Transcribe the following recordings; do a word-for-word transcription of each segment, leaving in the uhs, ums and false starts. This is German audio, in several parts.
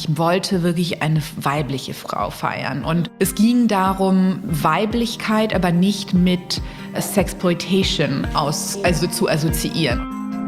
ich wollte wirklich eine weibliche Frau feiern. Und es ging darum, Weiblichkeit aber nicht mit Sexploitation aus, also zu assoziieren.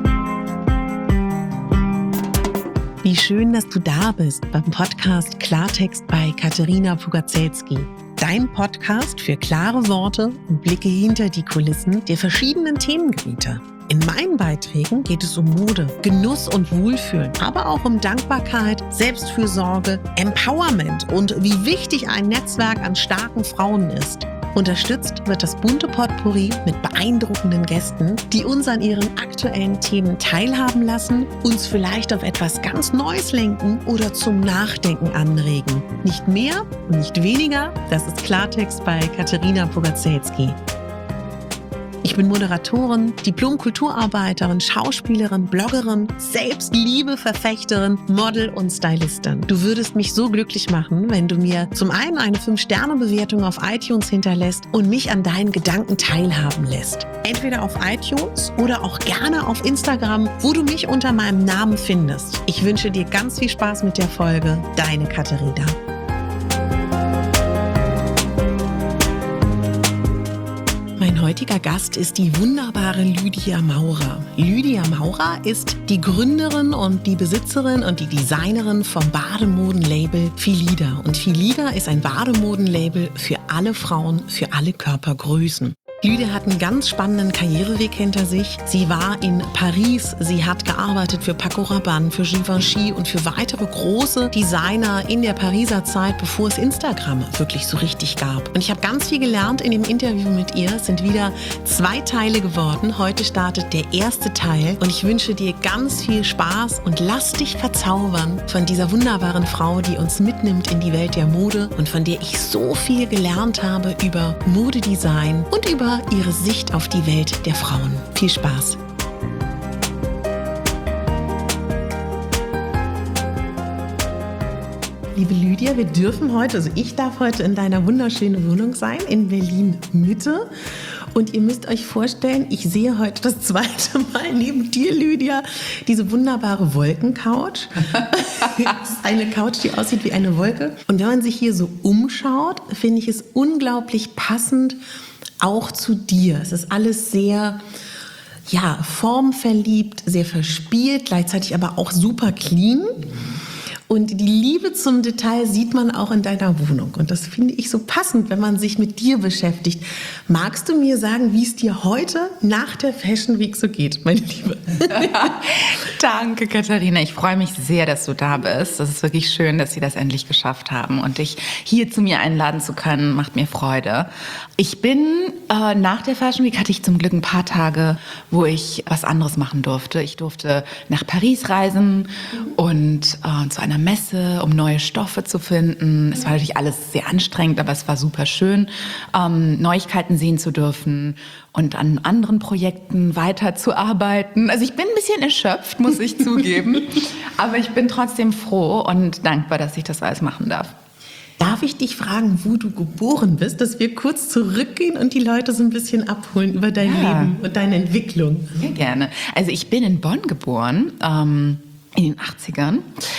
Wie schön, dass du da bist beim Podcast Klartext bei Katerina Pugacelski. Dein Podcast für klare Worte und Blicke hinter die Kulissen der verschiedenen Themengebiete. In meinen Beiträgen geht es um Mode, Genuss und Wohlfühlen, aber auch um Dankbarkeit, Selbstfürsorge, Empowerment und wie wichtig ein Netzwerk an starken Frauen ist. Unterstützt wird das bunte Potpourri mit beeindruckenden Gästen, die uns an ihren aktuellen Themen teilhaben lassen, uns vielleicht auf etwas ganz Neues lenken oder zum Nachdenken anregen. Nicht mehr und nicht weniger, das ist Klartext bei Katerina Pugacelski. Ich bin Moderatorin, Diplom-Kulturarbeiterin, Schauspielerin, Bloggerin, Selbstliebe-Verfechterin, Model und Stylistin. Du würdest mich so glücklich machen, wenn du mir zum einen eine fünf Sterne Bewertung auf iTunes hinterlässt und mich an deinen Gedanken teilhaben lässt. Entweder auf iTunes oder auch gerne auf Instagram, wo du mich unter meinem Namen findest. Ich wünsche dir ganz viel Spaß mit der Folge. Deine Katerina. Mein heutiger Gast ist die wunderbare Lydia Maurer. Lydia Maurer ist die Gründerin und die Besitzerin und die Designerin vom Bademodenlabel Philida. Und Philida ist ein Bademodenlabel für alle Frauen, für alle Körpergrößen. Lydia hat einen ganz spannenden Karriereweg hinter sich. Sie war in Paris, sie hat gearbeitet für Paco Rabanne, für Givenchy und für weitere große Designer in der Pariser Zeit, bevor es Instagram wirklich so richtig gab. Und ich habe ganz viel gelernt in dem Interview mit ihr. Es sind wieder zwei Teile geworden. Heute startet der erste Teil und ich wünsche dir ganz viel Spaß und lass dich verzaubern von dieser wunderbaren Frau, die uns mitnimmt in die Welt der Mode und von der ich so viel gelernt habe über Modedesign und über ihre Sicht auf die Welt der Frauen. Viel Spaß! Liebe Lydia, wir dürfen heute, also ich darf heute in deiner wunderschönen Wohnung sein, in Berlin-Mitte. Und ihr müsst euch vorstellen, ich sehe heute das zweite Mal neben dir, Lydia, diese wunderbare Wolkencouch. Das ist eine Couch, die aussieht wie eine Wolke. Und wenn man sich hier so umschaut, finde ich es unglaublich passend, auch zu dir. Es ist alles sehr, ja, formverliebt, sehr verspielt, gleichzeitig aber auch super clean. Und die Liebe zum Detail sieht man auch in deiner Wohnung. Und das finde ich so passend, wenn man sich mit dir beschäftigt. Magst du mir sagen, wie es dir heute nach der Fashion Week so geht, meine Liebe? Danke, Katharina. Ich freue mich sehr, dass du da bist. Das ist wirklich schön, dass Sie das endlich geschafft haben. Und dich hier zu mir einladen zu können, macht mir Freude. Ich bin, äh, nach der Fashion Week hatte ich zum Glück ein paar Tage, wo ich was anderes machen durfte. Ich durfte nach Paris reisen und äh, zu einer Messe, um neue Stoffe zu finden. Es war natürlich alles sehr anstrengend, aber es war super schön, ähm, Neuigkeiten sehen zu dürfen und an anderen Projekten weiterzuarbeiten. Also ich bin ein bisschen erschöpft, muss ich zugeben, aber ich bin trotzdem froh und dankbar, dass ich das alles machen darf. Darf ich dich fragen, wo du geboren bist, dass wir kurz zurückgehen und die Leute so ein bisschen abholen über dein Ja. Leben und deine Entwicklung? Sehr gerne. Also ich bin in Bonn geboren, ähm, in den achtzigern.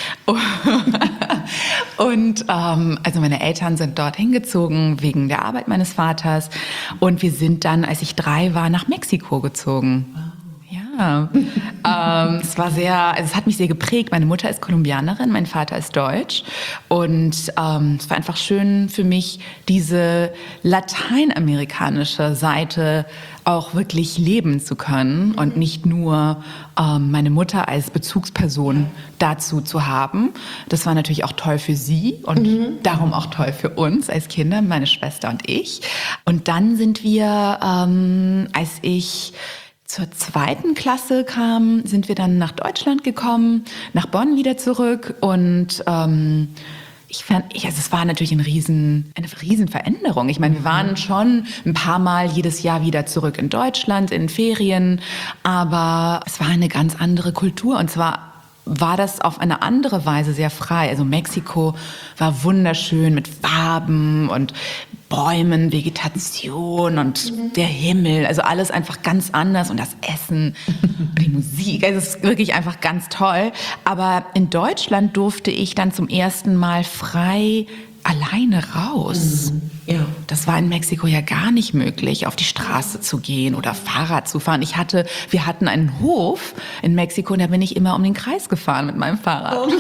Und ähm, also meine Eltern sind dort hingezogen wegen der Arbeit meines Vaters. Und wir sind dann, als ich drei war, nach Mexiko gezogen. Ja, ähm, es war sehr, also es hat mich sehr geprägt. Meine Mutter ist Kolumbianerin, mein Vater ist deutsch. Und ähm, es war einfach schön für mich, diese lateinamerikanische Seite auch wirklich leben zu können und nicht nur ähm, meine Mutter als Bezugsperson dazu zu haben. Das war natürlich auch toll für sie und mhm. darum auch toll für uns als Kinder, meine Schwester und ich. Und dann sind wir, ähm, als ich zur zweiten Klasse kam, sind wir dann nach Deutschland gekommen, nach Bonn wieder zurück und ähm, ich fand, ich, also es war natürlich ein riesen, eine riesen Veränderung. Ich meine, wir waren schon ein paar Mal jedes Jahr wieder zurück in Deutschland, in Ferien, aber es war eine ganz andere Kultur und zwar war das auf eine andere Weise sehr frei. Also Mexiko war wunderschön mit Farben und Bäumen, Vegetation und der Himmel. Also alles einfach ganz anders und das Essen, die Musik. Also es ist wirklich einfach ganz toll. Aber in Deutschland durfte ich dann zum ersten Mal frei alleine raus. Mhm. Ja. Das war in Mexiko ja gar nicht möglich, auf die Straße zu gehen oder Fahrrad zu fahren. Ich hatte, wir hatten einen Hof in Mexiko und da bin ich immer um den Kreis gefahren mit meinem Fahrrad. Oh.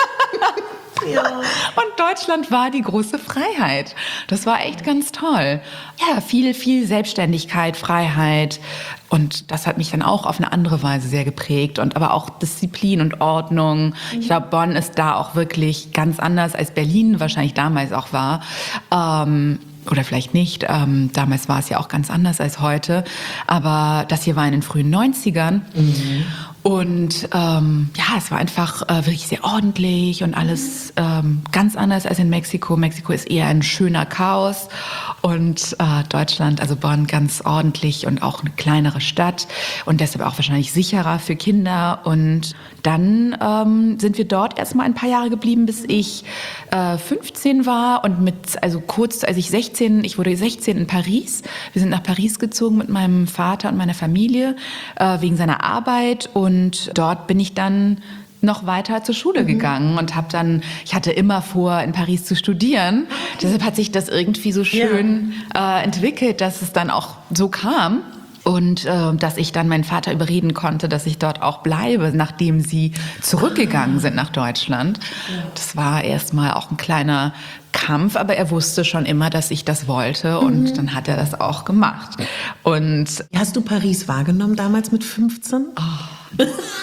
Ja. Und Deutschland war die große Freiheit. Das war echt ganz toll. Ja, viel, viel Selbstständigkeit, Freiheit. Und das hat mich dann auch auf eine andere Weise sehr geprägt. Und aber auch Disziplin und Ordnung. Ich glaube, Bonn ist da auch wirklich ganz anders, als Berlin wahrscheinlich damals auch war. Ähm, oder vielleicht nicht. Ähm, damals war es ja auch ganz anders als heute. Aber das hier war in den frühen neunzigern. Mhm. Und ähm, ja, es war einfach äh, wirklich sehr ordentlich und alles ähm, ganz anders als in Mexiko. Mexiko ist eher ein schöner Chaos und äh, Deutschland, also Bonn, ganz ordentlich und auch eine kleinere Stadt und deshalb auch wahrscheinlich sicherer für Kinder. Und dann ähm, sind wir dort erstmal ein paar Jahre geblieben, bis ich äh, fünfzehn war und mit, also kurz, als ich sechzehn, ich wurde sechzehn in Paris. Wir sind nach Paris gezogen mit meinem Vater und meiner Familie äh, wegen seiner Arbeit und Und dort bin ich dann noch weiter zur Schule gegangen und habe dann, ich hatte immer vor, in Paris zu studieren. Deshalb hat sich das irgendwie so schön ja. äh, entwickelt, dass es dann auch so kam. Und äh, dass ich dann meinen Vater überreden konnte, dass ich dort auch bleibe, nachdem sie zurückgegangen sind nach Deutschland. Das war erstmal auch ein kleiner Kampf, aber er wusste schon immer, dass ich das wollte und mhm. dann hat er das auch gemacht. Und hast du Paris wahrgenommen damals mit fünfzehn? Oh. Die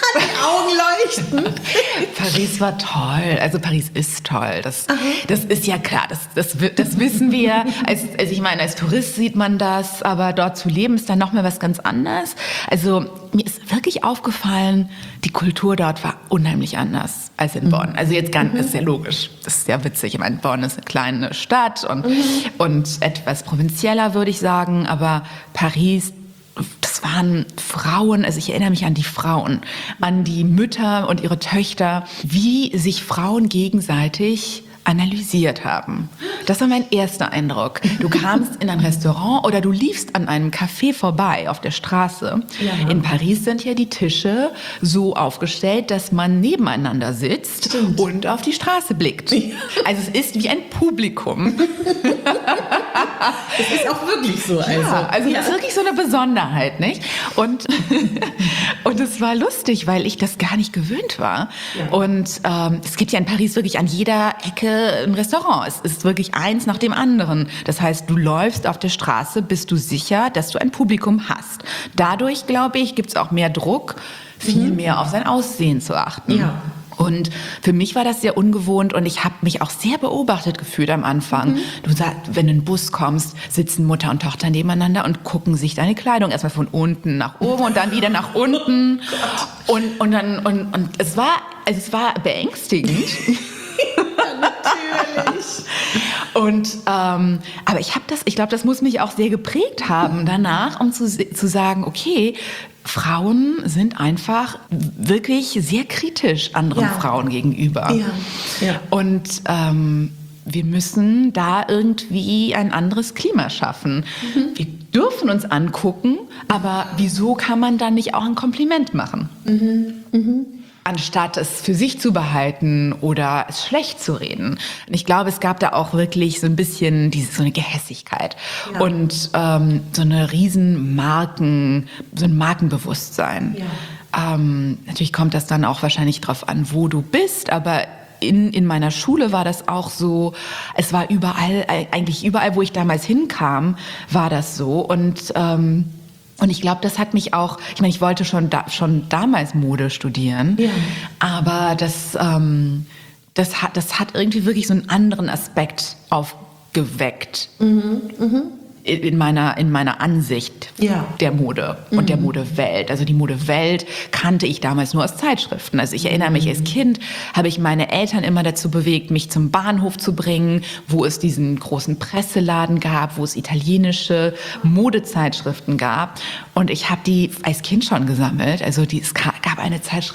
Augen leuchten. Paris war toll. Also Paris ist toll. Das, das ist ja klar. Das, das, das wissen wir. Als, also ich meine, als Tourist sieht man das, aber dort zu leben ist dann noch mal was ganz anderes. Also mir ist wirklich aufgefallen, die Kultur dort war unheimlich anders als in Bonn. Also jetzt ganz, mhm. ist ja logisch. Das ist ja witzig. Ich meine, Bonn ist eine kleine Stadt und, mhm. und etwas provinzieller, würde ich sagen. Aber Paris, das waren Frauen, also ich erinnere mich an die Frauen, an die Mütter und ihre Töchter, wie sich Frauen gegenseitig analysiert haben. Das war mein erster Eindruck. Du kamst in ein Restaurant oder du liefst an einem Café vorbei auf der Straße. Ja. In Paris sind ja die Tische so aufgestellt, dass man nebeneinander sitzt Stimmt. und auf die Straße blickt. Also es ist wie ein Publikum. Es ist auch wirklich so. Also, ja, also ja. das ist wirklich so eine Besonderheit, nicht? Und, und es war lustig, weil ich das gar nicht gewöhnt war. Ja. Und ähm, es gibt ja in Paris wirklich an jeder Ecke ein Restaurant. Es ist wirklich eins nach dem anderen. Das heißt, du läufst auf der Straße, bist du sicher, dass du ein Publikum hast. Dadurch, glaube ich, gibt es auch mehr Druck, viel mhm. mehr auf sein Aussehen zu achten. Ja. Und für mich war das sehr ungewohnt und ich habe mich auch sehr beobachtet gefühlt am Anfang. Mhm. Du sagst, wenn du in den Bus kommst, sitzen Mutter und Tochter nebeneinander und gucken sich deine Kleidung erstmal von unten nach oben und dann wieder nach unten. Oh und, und dann und, und es war also es war beängstigend. Natürlich. Und ähm, aber ich habe das, ich glaube, das muss mich auch sehr geprägt haben danach, um zu, zu sagen, okay, Frauen sind einfach wirklich sehr kritisch anderen ja. Frauen gegenüber. Ja. Ja. Und ähm, wir müssen da irgendwie ein anderes Klima schaffen. Mhm. Wir dürfen uns angucken, aber wieso kann man dann nicht auch ein Kompliment machen? Mhm. Mhm. Anstatt es für sich zu behalten oder es schlecht zu reden. Und ich glaube, es gab da auch wirklich so ein bisschen diese, so eine Gehässigkeit ja. und ähm, so eine riesen Marken, so ein Markenbewusstsein. Ja. Ähm, natürlich kommt das dann auch wahrscheinlich drauf an, wo du bist, aber in, in meiner Schule war das auch so, es war überall, eigentlich überall, wo ich damals hinkam, war das so und ähm, Und ich glaube, das hat mich auch, ich meine, ich wollte schon, da, schon damals Mode studieren, ja. aber das, ähm, das, hat, das hat irgendwie wirklich so einen anderen Aspekt aufgeweckt. Mhm, mh. In meiner, in meiner Ansicht ja. der Mode und mhm. der Modewelt. Also die Modewelt kannte ich damals nur aus Zeitschriften. Also ich erinnere mich, als Kind habe ich meine Eltern immer dazu bewegt, mich zum Bahnhof zu bringen, wo es diesen großen Presseladen gab, wo es italienische Modezeitschriften gab. Und ich habe die als Kind schon gesammelt. Also die, es gab eine Zeitschrift,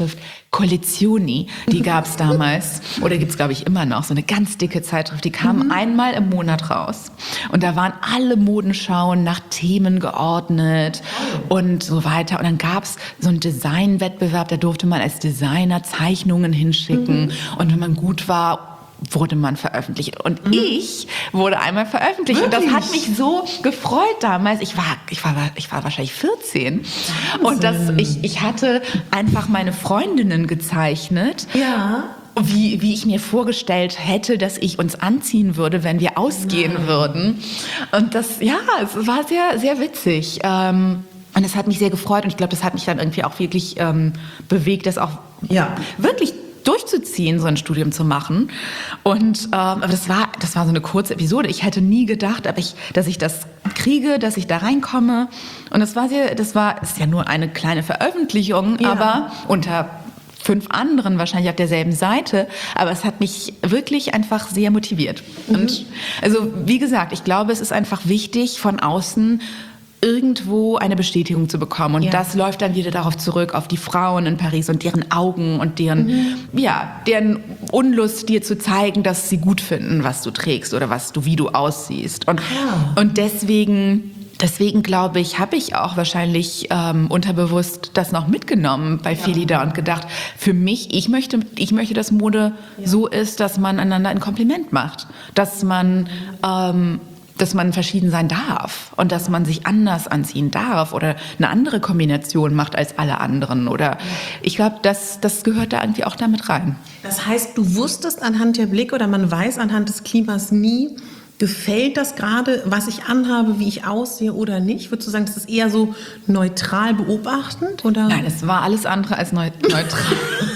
Collezioni, die gab es damals, oder gibt es, glaube ich, immer noch, so eine ganz dicke Zeitschrift, die kam mhm. einmal im Monat raus. Und da waren alle Modenschauen nach Themen geordnet oh. und so weiter. Und dann gab es so einen Designwettbewerb, da durfte man als Designer Zeichnungen hinschicken. Mhm. Und wenn man gut war, wurde man veröffentlicht. Und mhm. ich wurde einmal veröffentlicht. Wirklich? Und das hat mich so gefreut damals. Ich war, ich war, ich war wahrscheinlich vierzehn. Wahnsinn. Und das, ich, ich hatte einfach meine Freundinnen gezeichnet. Ja. Wie, wie ich mir vorgestellt hätte, dass ich uns anziehen würde, wenn wir ausgehen Nein. würden. Und das, ja, es war sehr, sehr witzig. Ähm, und es hat mich sehr gefreut. Und ich glaube, das hat mich dann irgendwie auch wirklich ähm, bewegt, das auch ja. wirklich durchzuziehen, so ein Studium zu machen. Und ähm, aber das war, das war so eine kurze Episode. Ich hätte nie gedacht, ob ich, dass ich das kriege, dass ich da reinkomme. Und das war sehr, das war, ist ja nur eine kleine Veröffentlichung, ja. aber unter fünf anderen wahrscheinlich auf derselben Seite. Aber es hat mich wirklich einfach sehr motiviert. Mhm. Und also wie gesagt, ich glaube, es ist einfach wichtig, von außen irgendwo eine Bestätigung zu bekommen. Und ja. das läuft dann wieder darauf zurück, auf die Frauen in Paris und deren Augen und deren, mhm. ja, deren Unlust, dir zu zeigen, dass sie gut finden, was du trägst oder was du, wie du aussiehst. Und, ja. und deswegen, deswegen glaube ich, habe ich auch wahrscheinlich ähm, unterbewusst das noch mitgenommen bei ja. Felida und gedacht, für mich, ich möchte, ich möchte, dass Mode ja. so ist, dass man einander ein Kompliment macht. Dass man, ähm, dass man verschieden sein darf und dass man sich anders anziehen darf oder eine andere Kombination macht als alle anderen. Oder ich glaube, das, das gehört da irgendwie auch damit rein. Das heißt, du wusstest anhand der Blicke oder man weiß anhand des Klimas nie, gefällt das gerade, was ich anhabe, wie ich aussehe oder nicht? Würdest du sagen, das ist eher so neutral beobachtend? Oder? Nein, es war alles andere als neu- neutral.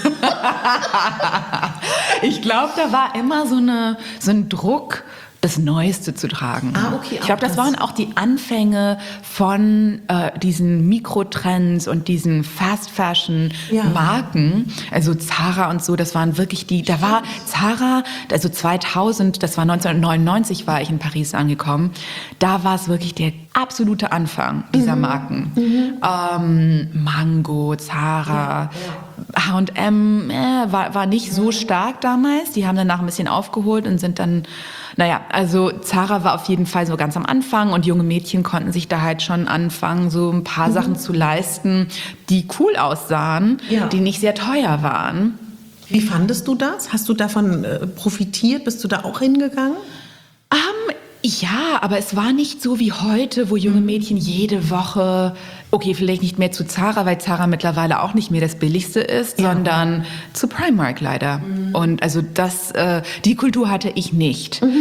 Ich glaube, da war immer so, eine, so ein Druck, das Neueste zu tragen. Ah, okay, ich glaube, das, das waren auch die Anfänge von äh, diesen Mikrotrends und diesen Fast-Fashion-Marken. Ja. Also Zara und so, das waren wirklich die, da war Zara, also zweitausend, das war neunzehnhundertneunundneunzig, war ich in Paris angekommen, da war es wirklich der absolute Anfang dieser mhm. Marken. Mhm. Ähm, Mango, Zara, ja, ja. H und M äh, war, war nicht so stark damals. Die haben danach ein bisschen aufgeholt und sind dann, naja, also Zara war auf jeden Fall so ganz am Anfang und junge Mädchen konnten sich da halt schon anfangen, so ein paar mhm. Sachen zu leisten, die cool aussahen, ja. die nicht sehr teuer waren. Wie fandest du das? Hast du davon äh, profitiert? Bist du da auch hingegangen? Um, Ja, aber es war nicht so wie heute, wo junge Mädchen jede Woche, okay, vielleicht nicht mehr zu Zara, weil Zara mittlerweile auch nicht mehr das Billigste ist, ja. sondern zu Primark leider. Mhm. Und also das, äh, die Kultur hatte ich nicht. Mhm.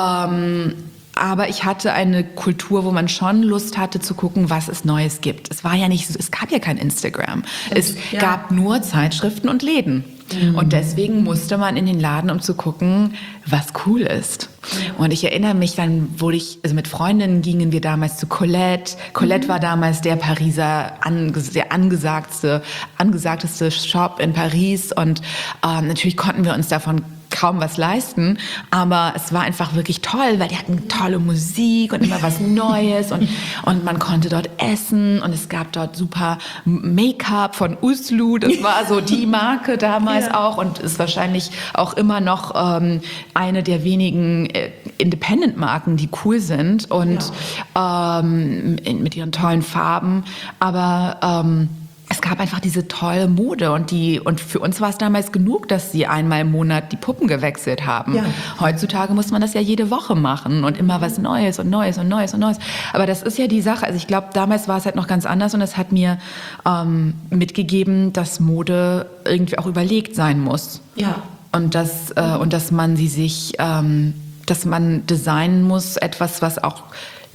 Ähm, aber ich hatte eine Kultur, wo man schon Lust hatte zu gucken, was es Neues gibt. Es war ja nicht, es gab ja kein Instagram. Es ja. gab nur Zeitschriften und Läden. Mhm. Und deswegen musste man in den Laden, um zu gucken, was cool ist. Und ich erinnere mich, dann wurde ich, also mit Freundinnen gingen wir damals zu Colette. Colette mhm. war damals der Pariser, der angesagteste, angesagteste Shop in Paris. Und ähm, natürlich konnten wir uns davon kaum was leisten, aber es war einfach wirklich toll, weil die hatten tolle Musik und immer was Neues und, und man konnte dort essen und es gab dort super Make-up von Uslu, das war so die Marke damals ja. auch und ist wahrscheinlich auch immer noch ähm, eine der wenigen äh, Independent-Marken, die cool sind und ja. ähm, mit ihren tollen Farben, aber ähm, es gab einfach diese tolle Mode und die und für uns war es damals genug, dass sie einmal im Monat die Puppen gewechselt haben. Ja. Heutzutage muss man das ja jede Woche machen und immer was Neues und Neues und Neues und Neues. Aber das ist ja die Sache. Also ich glaube, damals war es halt noch ganz anders und es hat mir ähm, mitgegeben, dass Mode irgendwie auch überlegt sein muss. Ja. Und dass äh, und dass man sie sich, ähm, dass man designen muss, etwas, was auch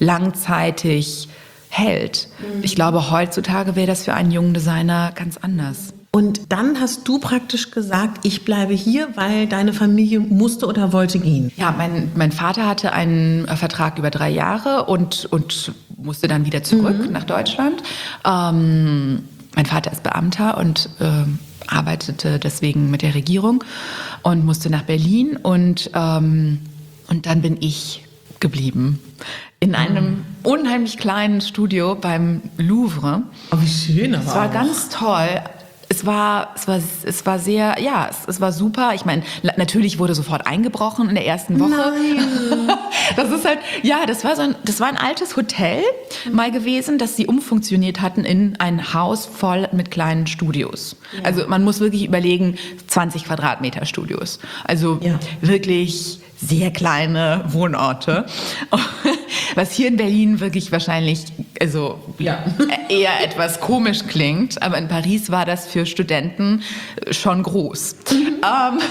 langzeitig hält. Mhm. Ich glaube, heutzutage wäre das für einen jungen Designer ganz anders. Und dann hast du praktisch gesagt, ich bleibe hier, weil deine Familie musste oder wollte gehen. Ja, mein, mein Vater hatte einen Vertrag über drei Jahre und, und musste dann wieder zurück mhm. nach Deutschland. Ähm, mein Vater ist Beamter und äh, arbeitete deswegen mit der Regierung und musste nach Berlin. Und, ähm, und dann bin ich geblieben. In einem unheimlich kleinen Studio beim Louvre. Oh, wie schön. Es war ganz toll. Es war, es war, es war sehr, ja, es, es war super. Ich meine, natürlich wurde sofort eingebrochen in der ersten Woche. Nein. Das ist halt, ja, das war so ein, das war ein altes Hotel mal gewesen, das sie umfunktioniert hatten in ein Haus voll mit kleinen Studios. Ja. Also man muss wirklich überlegen, zwanzig Quadratmeter Studios. Also ja. wirklich sehr kleine Wohnorte. Was hier in Berlin wirklich wahrscheinlich also ja. eher etwas komisch klingt, aber in Paris war das für Studenten schon groß. ähm,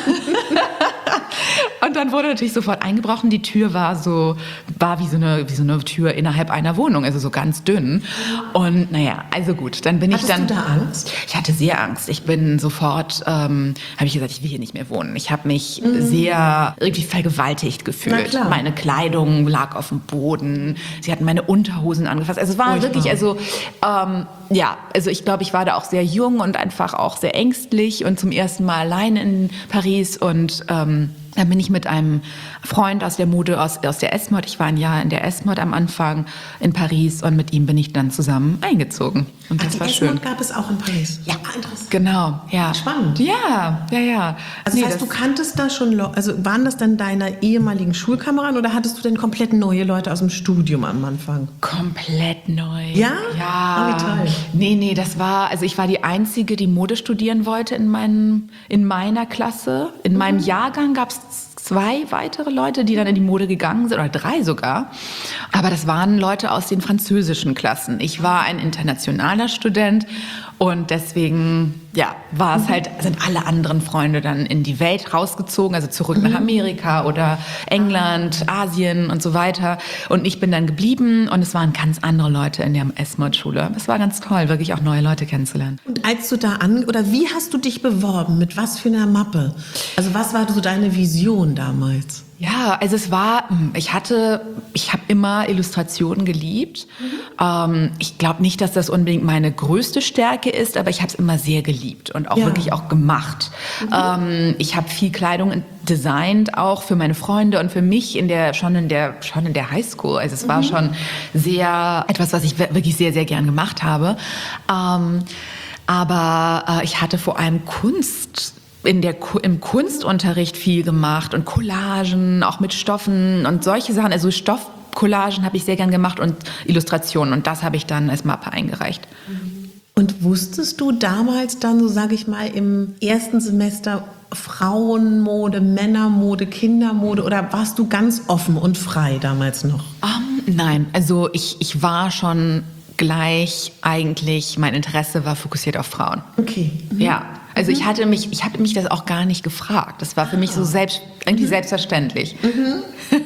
und dann wurde natürlich sofort eingebrochen. Die Tür war so, war wie so eine, wie so eine Tür innerhalb einer Wohnung, also so ganz dünn. Und naja, also gut, dann bin Hattest ich dann... Hattest du da Angst? Ich hatte sehr Angst. Ich bin sofort, ähm, habe ich gesagt, ich will hier nicht mehr wohnen. Ich habe mich mhm. sehr irgendwie vergewaltigt gefühlt. Meine Kleidung lag auf dem Boden. Sie hatten meine Unterhosen angefasst. Also es war Furchtbar. wirklich, also ähm, ja, also ich glaube, ich war da auch sehr jung und einfach auch sehr ängstlich und zum ersten Mal allein in Paris und ähm, dann bin ich mit einem Freund aus der Mode, aus, aus der S-Mod, ich war ein Jahr in der S-Mod am Anfang in Paris und mit ihm bin ich dann zusammen eingezogen. Und das Ach, die war schön. S-Mod gab es auch in Paris? Ja, interessant. Genau, ja. Spannend. Ja, ja, ja. Also nee, das heißt, du kanntest da schon, Le- also waren das dann deine ehemaligen Schulkameraden oder hattest du denn komplett neue Leute aus dem Studium am Anfang? Komplett neu. Ja? Ja. Oh, wie toll. Nee, nee, das war, also ich war die Einzige, die Mode studieren wollte in, meinem, in meiner Klasse. In mhm. meinem Jahrgang gab es zwei weitere Leute, die dann in die Mode gegangen sind, oder drei sogar. Aber das waren Leute aus den französischen Klassen. Ich war ein internationaler Student und deswegen, ja, war es halt, sind alle anderen Freunde dann in die Welt rausgezogen, also zurück nach Amerika oder England, Asien und so weiter. Und ich bin dann geblieben und es waren ganz andere Leute in der S-Mod-Schule. Es war ganz toll, wirklich auch neue Leute kennenzulernen. Und als du da an, oder wie hast du dich beworben? Mit was für einer Mappe? Also was war so deine Vision damals? Ja, also es war, ich hatte, ich habe immer Illustrationen geliebt. Mhm. Ähm, ich glaube nicht, dass das unbedingt meine größte Stärke ist, aber ich habe es immer sehr geliebt und auch ja. wirklich auch gemacht. Mhm. Ähm, ich habe viel Kleidung designt, auch für meine Freunde und für mich in der schon in der schon in der Highschool. Also es mhm. war schon sehr etwas, was ich wirklich sehr sehr gern gemacht habe. Ähm, aber äh, ich hatte vor allem Kunst. In der, im Kunstunterricht viel gemacht und Collagen, auch mit Stoffen und solche Sachen. Also Stoffcollagen habe ich sehr gern gemacht und Illustrationen. Und das habe ich dann als Mappe eingereicht. Und wusstest du damals dann, so sage ich mal, im ersten Semester Frauenmode, Männermode, Kindermode oder warst du ganz offen und frei damals noch? Um, nein, also ich, ich war schon gleich eigentlich, mein Interesse war fokussiert auf Frauen. Okay. Mhm. Ja. Also ich hatte mich, ich hatte mich das auch gar nicht gefragt. Das war für mich so selbst, irgendwie mhm. selbstverständlich. Mhm.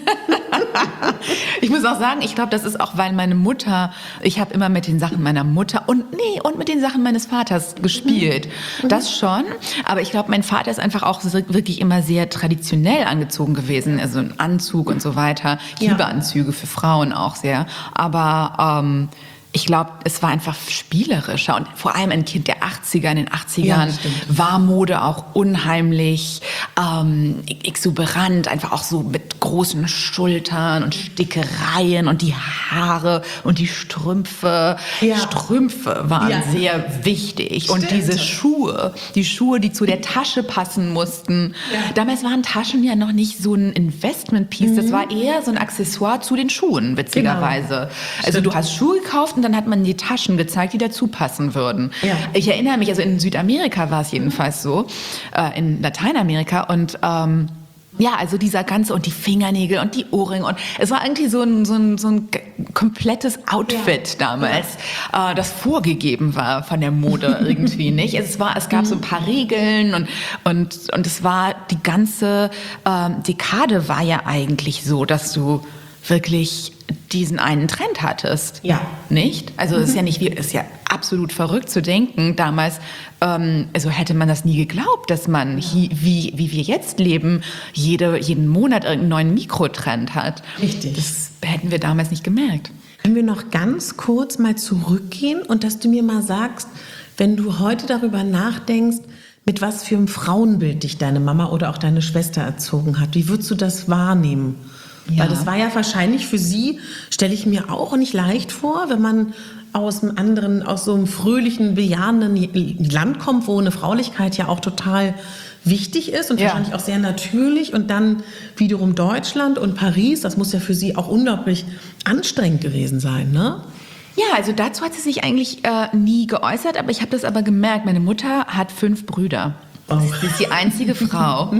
Ich muss auch sagen, ich glaube, das ist auch, weil meine Mutter, ich habe immer mit den Sachen meiner Mutter und nee, und mit den Sachen meines Vaters gespielt. Mhm. Das schon. Aber ich glaube, mein Vater ist einfach auch wirklich immer sehr traditionell angezogen gewesen. Also ein Anzug und so weiter. Ich liebe ja. Anzüge für Frauen auch sehr. Aber ähm, ich glaube, es war einfach spielerischer und vor allem ein Kind der achtziger, in den achtzigern ja, war Mode auch unheimlich ähm, exuberant, einfach auch so mit großen Schultern und Stickereien und die Haare und die Strümpfe. Ja. Strümpfe waren ja. sehr wichtig. Stimmt. Und diese Schuhe, die Schuhe, die zu der Tasche passen mussten. Ja. Damals waren Taschen ja noch nicht so ein Investment-Piece, mhm. das war eher so ein Accessoire zu den Schuhen, witzigerweise. Genau. Also du hast Schuhe gekauft und dann hat man die Taschen gezeigt, die dazu passen würden. Ja. Ich erinnere mich, also in Südamerika war es jedenfalls so, äh, in Lateinamerika und ähm, ja, also dieser ganze und die Fingernägel und die Ohrringe und es war irgendwie so ein, so ein, so ein komplettes Outfit ja. damals, ja. äh, das vorgegeben war von der Mode irgendwie nicht. Es war, es gab so ein paar Regeln und und und es war die ganze ähm, Dekade war ja eigentlich so, dass du wirklich diesen einen Trend hattest. Ja. Nicht? Also es ist ja nicht, es ist ja absolut verrückt zu denken, damals, ähm, also hätte man das nie geglaubt, dass man, hi, wie, wie wir jetzt leben, jede, jeden Monat irgendeinen neuen Mikrotrend hat. Richtig. Das hätten wir damals nicht gemerkt. Können wir noch ganz kurz mal zurückgehen und dass du mir mal sagst, wenn du heute darüber nachdenkst, mit was für einem Frauenbild dich deine Mama oder auch deine Schwester erzogen hat, wie würdest du das wahrnehmen? Ja. Weil das war ja wahrscheinlich für sie, stelle ich mir auch nicht leicht vor, wenn man aus einem anderen, aus so einem fröhlichen, bejahenden Land kommt, wo eine Fraulichkeit ja auch total wichtig ist und ja. wahrscheinlich auch sehr natürlich, und dann wiederum Deutschland und Paris, das muss ja für sie auch unglaublich anstrengend gewesen sein, ne? Ja, also dazu hat sie sich eigentlich äh, nie geäußert, aber ich habe das aber gemerkt, meine Mutter hat fünf Brüder. Oh. Sie ist die einzige Frau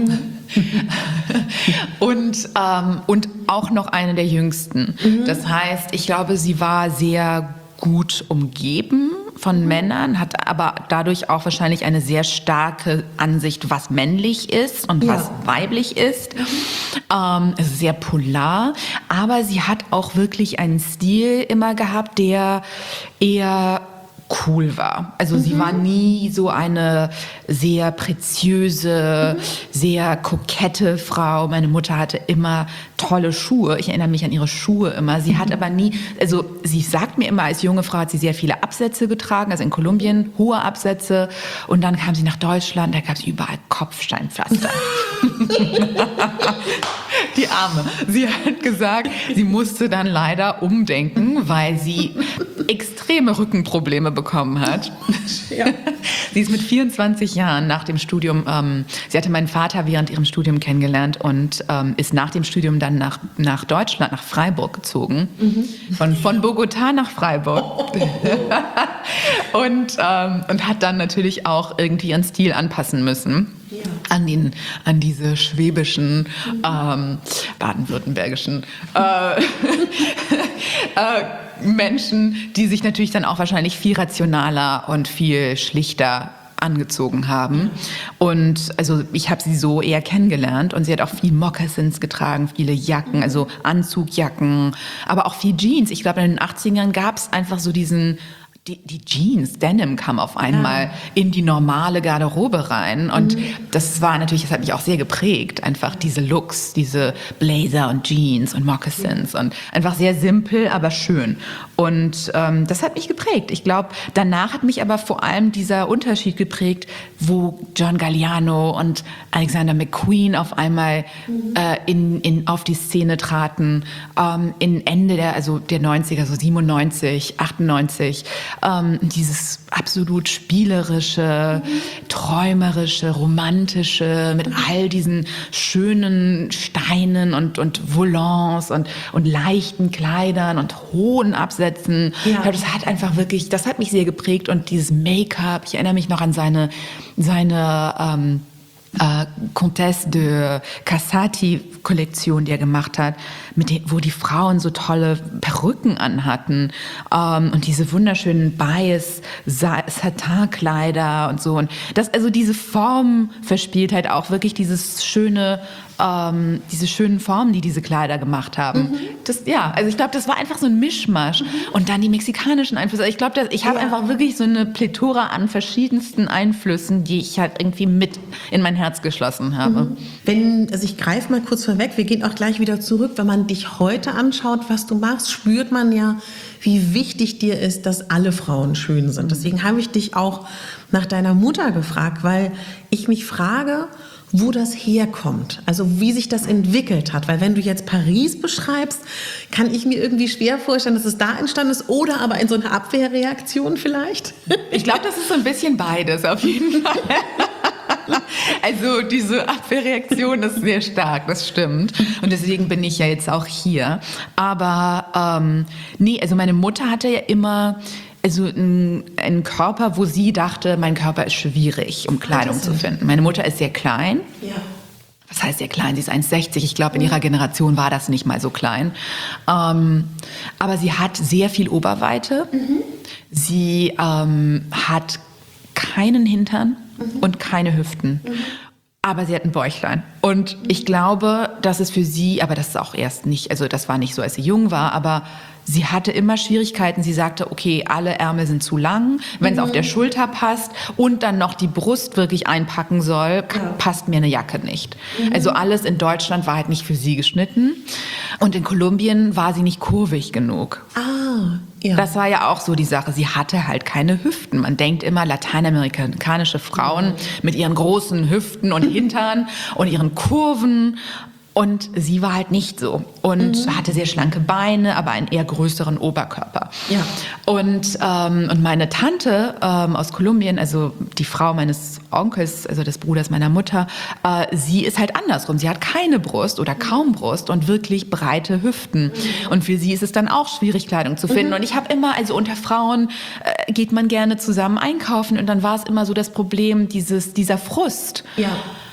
und, ähm, und auch noch eine der jüngsten. Mhm. Das heißt, ich glaube, sie war sehr gut umgeben von Männern, hat aber dadurch auch wahrscheinlich eine sehr starke Ansicht, was männlich ist und ja. was weiblich ist. Ähm, also sehr polar. Aber sie hat auch wirklich einen Stil immer gehabt, der eher cool war. Also mhm. sie war nie so eine sehr preziöse, mhm. sehr kokette Frau. Meine Mutter hatte immer tolle Schuhe. Ich erinnere mich an ihre Schuhe immer. Sie mhm. hat aber nie, also sie sagt mir immer, als junge Frau hat sie sehr viele Absätze getragen, also in Kolumbien hohe Absätze. Und dann kam sie nach Deutschland, da gab es überall Kopfsteinpflaster. Die Arme. Sie hat gesagt, sie musste dann leider umdenken, weil sie extreme Rückenprobleme bekommen hat. Ja. Sie ist mit vierundzwanzig Jahren nach dem Studium, ähm, sie hatte meinen Vater während ihrem Studium kennengelernt und ähm, ist nach dem Studium dann nach, nach Deutschland, nach Freiburg gezogen. Mhm. Von, von Bogotá nach Freiburg. Oh. und, ähm, und hat dann natürlich auch irgendwie ihren Stil anpassen müssen. Ja. An, den, an diese schwäbischen, ähm, baden-württembergischen äh, äh, Menschen, die sich natürlich dann auch wahrscheinlich viel rationaler und viel schlichter angezogen haben. Und also ich habe sie so eher kennengelernt und sie hat auch viel Moccasins getragen, viele Jacken, also Anzugjacken, aber auch viel Jeans. Ich glaube, in den achtzigern gab es einfach so diesen Die, die Jeans, Denim kam auf einmal ja. in die normale Garderobe rein. Und mhm. das war natürlich, das hat mich auch sehr geprägt. Einfach diese Looks, diese Blazer und Jeans und Moccasins. Und einfach sehr simpel, aber schön. Und ähm, das hat mich geprägt. Ich glaube, danach hat mich aber vor allem dieser Unterschied geprägt, wo John Galliano und Alexander McQueen auf einmal mhm. äh, in, in, auf die Szene traten. Ähm, in Ende der, also der neunziger, so siebenundneunzig, achtundneunzig. Ähm, dieses absolut spielerische, mhm. träumerische, romantische, mit all diesen schönen Steinen und, und Volants und, und leichten Kleidern und hohen Absätzen. Ja. Ich glaube, das hat einfach wirklich, das hat mich sehr geprägt. Und dieses Make-up, ich erinnere mich noch an seine, seine ähm, äh, Comtesse de Cassati-Kollektion, die er gemacht hat, mit den, wo die Frauen so tolle Perücken anhatten ähm, und diese wunderschönen Bias-Satin-Kleider und so. Und das, also diese Formverspieltheit auch, wirklich dieses schöne, ähm, diese schönen Formen, die diese Kleider gemacht haben. Mhm. Das, ja, also ich glaube, das war einfach so ein Mischmasch. Mhm. Und dann die mexikanischen Einflüsse. Ich glaube, ich habe ja. einfach wirklich so eine Plethora an verschiedensten Einflüssen, die ich halt irgendwie mit in mein Herz geschlossen habe. Mhm. Wenn, also ich greife mal kurz vorweg, wir gehen auch gleich wieder zurück. Wenn man dich heute anschaut, was du machst, spürt man ja, wie wichtig dir ist, dass alle Frauen schön sind. Deswegen habe ich dich auch nach deiner Mutter gefragt, weil ich mich frage, wo das herkommt, also wie sich das entwickelt hat. Weil wenn du jetzt Paris beschreibst, kann ich mir irgendwie schwer vorstellen, dass es da entstanden ist oder aber in so einer Abwehrreaktion vielleicht. Ich glaube, das ist so ein bisschen beides auf jeden Fall. Also diese Abwehrreaktion ist sehr stark, das stimmt. Und deswegen bin ich ja jetzt auch hier. Aber ähm, nee, also meine Mutter hatte ja immer also einen Körper, wo sie dachte, mein Körper ist schwierig, um Kleidung zu finden. Meine Mutter ist sehr klein. Ja. Was heißt sehr klein? Sie ist eins Komma sechzig. Ich glaube, in ihrer Generation war das nicht mal so klein. Ähm, aber sie hat sehr viel Oberweite. Mhm. Sie ähm, hat keinen Hintern mhm. und keine Hüften. Mhm. Aber sie hat ein Bäuchlein. Und ich glaube, dass es für sie, aber das ist auch erst nicht, also das war nicht so, als sie jung war, aber sie hatte immer Schwierigkeiten. Sie sagte, okay, alle Ärmel sind zu lang, wenn es mhm. auf der Schulter passt und dann noch die Brust wirklich einpacken soll, ja. passt mir eine Jacke nicht. Mhm. Also alles in Deutschland war halt nicht für sie geschnitten. Und in Kolumbien war sie nicht kurvig genug. Ah, ja. Das war ja auch so die Sache. Sie hatte halt keine Hüften. Man denkt immer, lateinamerikanische Frauen mhm. mit ihren großen Hüften und Hintern und ihren Kurven. Und sie war halt nicht so und mhm. hatte sehr schlanke Beine, aber einen eher größeren Oberkörper. Ja. Und, ähm, und meine Tante ähm, aus Kolumbien, also die Frau meines Onkels, also des Bruders meiner Mutter, äh, sie ist halt andersrum. Sie hat keine Brust oder kaum Brust und wirklich breite Hüften. Mhm. Und für sie ist es dann auch schwierig, Kleidung zu finden. Mhm. Und ich habe immer, also unter Frauen äh, geht man gerne zusammen einkaufen und dann war es immer so das Problem, dieses, dieser Frust. Ja.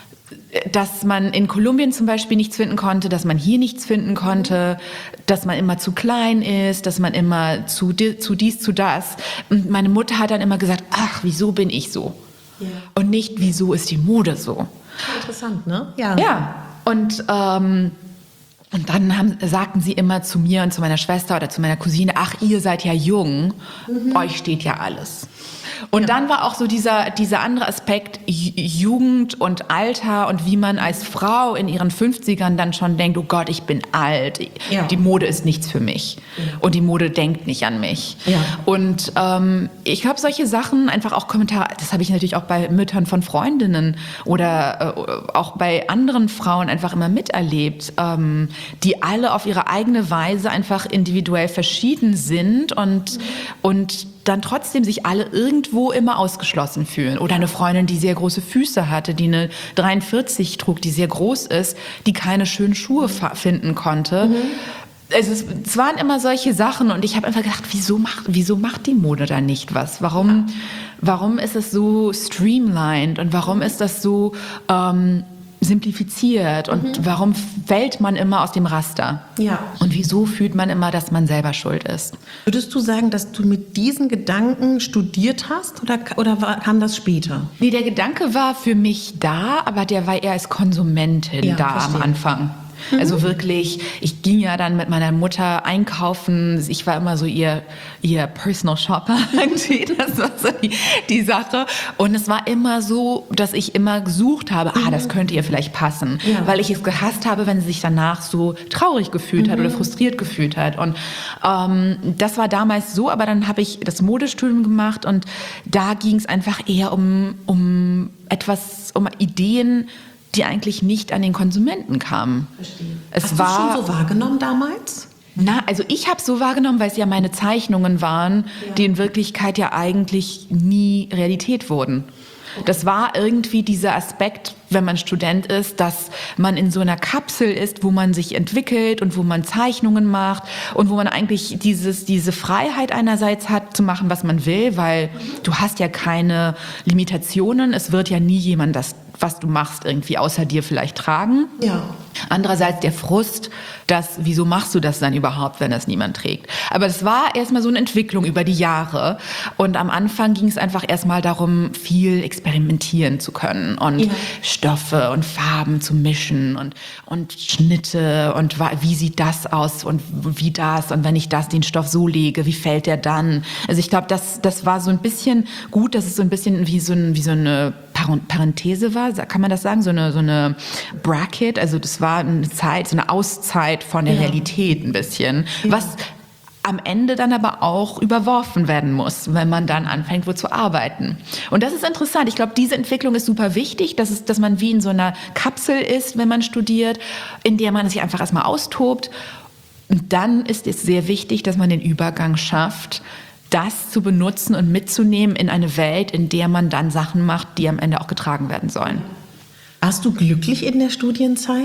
Dass man in Kolumbien zum Beispiel nichts finden konnte, dass man hier nichts finden konnte, dass man immer zu klein ist, dass man immer zu, di- zu dies, zu das. Und meine Mutter hat dann immer gesagt, ach, wieso bin ich so? Ja. Und nicht, wieso ist die Mode so? Interessant, ne? Ja. Ja, und... Ähm, Und dann haben, sagten sie immer zu mir und zu meiner Schwester oder zu meiner Cousine, ach, ihr seid ja jung, mhm. euch steht ja alles. Und ja. dann war auch so dieser, dieser andere Aspekt, Jugend und Alter und wie man als Frau in ihren fünfzigern dann schon denkt, oh Gott, ich bin alt, ja. die Mode ist nichts für mich ja. und die Mode denkt nicht an mich. Ja. Und ähm, ich habe solche Sachen, einfach auch Kommentare, das habe ich natürlich auch bei Müttern von Freundinnen oder äh, auch bei anderen Frauen einfach immer miterlebt, ähm, die alle auf ihre eigene Weise einfach individuell verschieden sind und, mhm. und dann trotzdem sich alle irgendwo immer ausgeschlossen fühlen. Oder eine Freundin, die sehr große Füße hatte, die eine dreiundvierzig trug, die sehr groß ist, die keine schönen Schuhe fa- finden konnte. Mhm. Also es, es waren immer solche Sachen und ich habe einfach gedacht, wieso macht, wieso macht die Mode da nicht was? Warum, ja. warum ist es so streamlined und warum ist das so... Ähm, simplifiziert und mhm. warum fällt man immer aus dem Raster? Ja. Und wieso fühlt man immer, dass man selber schuld ist? Würdest du sagen, dass du mit diesen Gedanken studiert hast oder, oder war, kam das später? Nee, der Gedanke war für mich da, aber der war eher als Konsumentin ja, da verstehe. Am Anfang. Also wirklich, ich ging ja dann mit meiner Mutter einkaufen. Ich war immer so ihr, ihr Personal Shopper. Das war so die, die Sache. Und es war immer so, dass ich immer gesucht habe, ah, das könnte ihr vielleicht passen. Ja. Weil ich es gehasst habe, wenn sie sich danach so traurig gefühlt mhm. hat oder frustriert gefühlt hat. Und ähm, das war damals so, aber dann habe ich das Modestudium gemacht und da ging es einfach eher um, um etwas, um Ideen, die eigentlich nicht an den Konsumenten kamen. Verstehe. Es Hast war, du schon so wahrgenommen damals? Na, also ich habe es so wahrgenommen, weil es ja meine Zeichnungen waren, ja. die in Wirklichkeit ja eigentlich nie Realität wurden. Okay. Das war irgendwie dieser Aspekt, wenn man Student ist, dass man in so einer Kapsel ist, wo man sich entwickelt und wo man Zeichnungen macht und wo man eigentlich dieses, diese Freiheit einerseits hat, zu machen, was man will, weil du hast ja keine Limitationen. Es wird ja nie jemand das, was du machst, irgendwie außer dir vielleicht tragen. Ja. Andererseits der Frust, dass, wieso machst du das dann überhaupt, wenn das niemand trägt? Aber es war erstmal so eine Entwicklung über die Jahre. Und am Anfang ging es einfach erstmal darum, viel experimentieren zu können und ja. Stoffe und Farben zu mischen und, und Schnitte und wie sieht das aus und wie das und wenn ich das, den Stoff so lege, wie fällt der dann? Also ich glaube, das, das war so ein bisschen gut, dass es so ein bisschen wie so, ein, wie so eine Parenthese war, kann man das sagen? So eine, so eine Bracket, also das war eine Zeit, so eine Auszeit von der ja. Realität ein bisschen, ja. was am Ende dann aber auch überworfen werden muss, wenn man dann anfängt, wo zu arbeiten. Und das ist interessant. Ich glaube, diese Entwicklung ist super wichtig, dass, es, dass man wie in so einer Kapsel ist, wenn man studiert, in der man sich einfach erstmal austobt. Und dann ist es sehr wichtig, dass man den Übergang schafft, das zu benutzen und mitzunehmen in eine Welt, in der man dann Sachen macht, die am Ende auch getragen werden sollen. Warst du glücklich in der Studienzeit?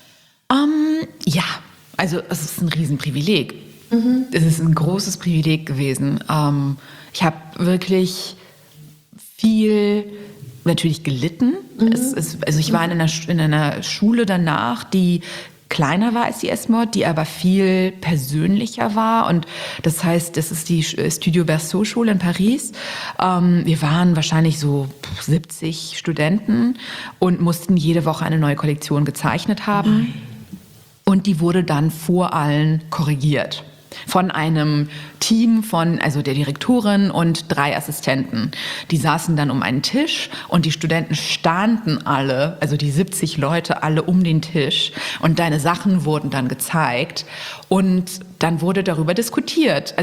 Um, ja, also es ist ein Riesenprivileg. Mhm. Es ist ein großes Privileg gewesen. Um, ich habe wirklich viel natürlich gelitten. Mhm. Es, es, also ich war in einer, in einer Schule danach, die kleiner war als die S-Mod, die aber viel persönlicher war. Und das heißt, das ist die Studio Berceau Schule in Paris. Ähm, wir waren wahrscheinlich so siebzig Studenten und mussten jede Woche eine neue Kollektion gezeichnet haben. Nein. Und die wurde dann vor allen korrigiert. Von einem Team von, also der Direktorin und drei Assistenten. Die saßen dann um einen Tisch und die Studenten standen alle, also die siebzig Leute alle um den Tisch und deine Sachen wurden dann gezeigt und dann wurde darüber diskutiert. Also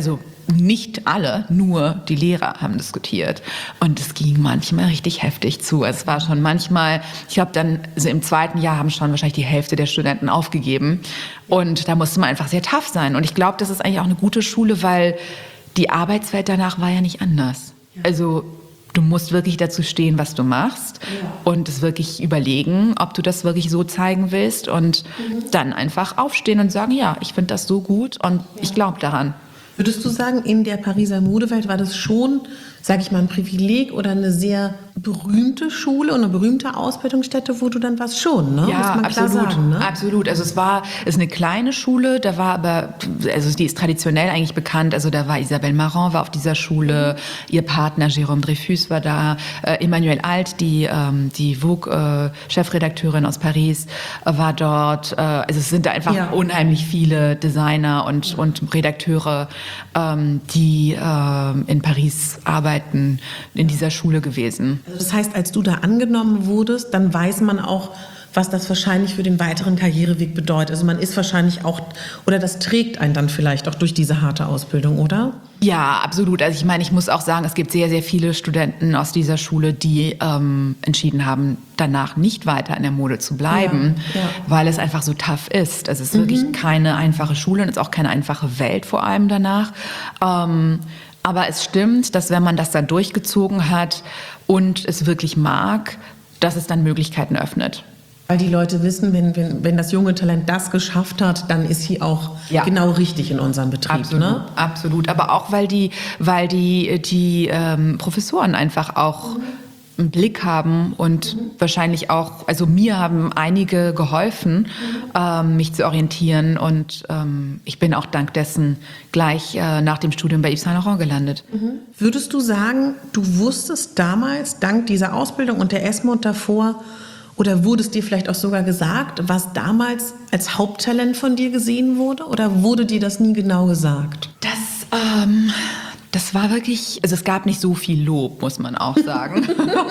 nicht alle, nur die Lehrer haben diskutiert. Und es ging manchmal richtig heftig zu. Es war schon manchmal, ich glaube dann, also im zweiten Jahr haben schon wahrscheinlich die Hälfte der Studenten aufgegeben. Und da musste man einfach sehr tough sein. Und ich glaube, das ist eigentlich auch eine gute Schule, weil die Arbeitswelt danach war ja nicht anders. Also du musst wirklich dazu stehen, was du machst ja. und es wirklich überlegen, ob du das wirklich so zeigen willst und mhm. dann einfach aufstehen und sagen, ja, ich finde das so gut und ja. ich glaube daran. Würdest du sagen, in der Pariser Modewelt war das schon, sage ich mal, ein Privileg oder eine sehr berühmte Schule und eine berühmte Ausbildungsstätte, wo du dann warst schon, ne? Ja, muss man absolut, klar sagen, ne? absolut. Also es war, es ist eine kleine Schule, da war aber, also die ist traditionell eigentlich bekannt, also da war Isabelle Marant war auf dieser Schule, ihr Partner Jérôme Dreyfus war da, äh, Emmanuelle Alt, die, ähm, die Vogue-Chefredakteurin äh, aus Paris, äh, war dort, äh, also es sind da einfach ja. unheimlich viele Designer und, und Redakteure, ähm, die äh, in Paris arbeiten, in dieser Schule gewesen. Also das heißt, als du da angenommen wurdest, dann weiß man auch, was das wahrscheinlich für den weiteren Karriereweg bedeutet. Also man ist wahrscheinlich auch, oder das trägt einen dann vielleicht auch durch diese harte Ausbildung, oder? Ja, absolut. Also ich meine, ich muss auch sagen, es gibt sehr, sehr viele Studenten aus dieser Schule, die ähm, entschieden haben, danach nicht weiter in der Mode zu bleiben, ja, ja. weil es einfach so tough ist. Also es ist mhm. wirklich keine einfache Schule und es ist auch keine einfache Welt vor allem danach. Ähm, Aber es stimmt, dass wenn man das dann durchgezogen hat und es wirklich mag, dass es dann Möglichkeiten öffnet. Weil die Leute wissen, wenn, wenn, wenn das junge Talent das geschafft hat, dann ist sie auch ja. genau richtig in unserem Betrieb. Absolut, ne? absolut. Aber auch, weil die, weil die, die ähm, Professoren einfach auch mhm. einen Blick haben und mhm. wahrscheinlich auch, also mir haben einige geholfen, mhm. ähm, mich zu orientieren und ähm, ich bin auch dank dessen gleich äh, nach dem Studium bei Yves Saint Laurent gelandet. Mhm. Würdest du sagen, du wusstest damals, dank dieser Ausbildung und der Esmond davor, oder wurde es dir vielleicht auch sogar gesagt, was damals als Haupttalent von dir gesehen wurde? Oder wurde dir das nie genau gesagt? Das, ähm, das war wirklich, also es gab nicht so viel Lob, muss man auch sagen.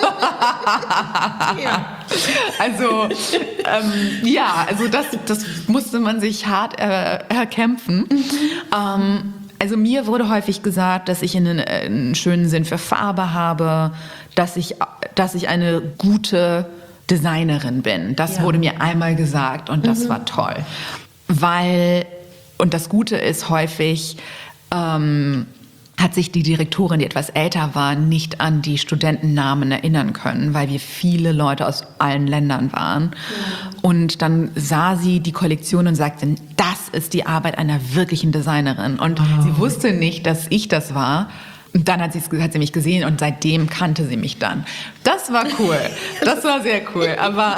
ja. Also, ähm, ja, also das, das musste man sich hart äh, erkämpfen. Mhm. Ähm, also mir wurde häufig gesagt, dass ich einen, einen schönen Sinn für Farbe habe, dass ich, dass ich eine gute Designerin bin. Das ja. wurde mir einmal gesagt und das mhm. war toll. Weil, und das Gute ist häufig, ähm, hat sich die Direktorin, die etwas älter war, nicht an die Studentennamen erinnern können, weil wir viele Leute aus allen Ländern waren. Ja. Und dann sah sie die Kollektion und sagte, das ist die Arbeit einer wirklichen Designerin. Und oh. sie wusste nicht, dass ich das war. Und dann hat, hat sie mich gesehen und seitdem kannte sie mich dann. Das war cool. Das war sehr cool. Aber,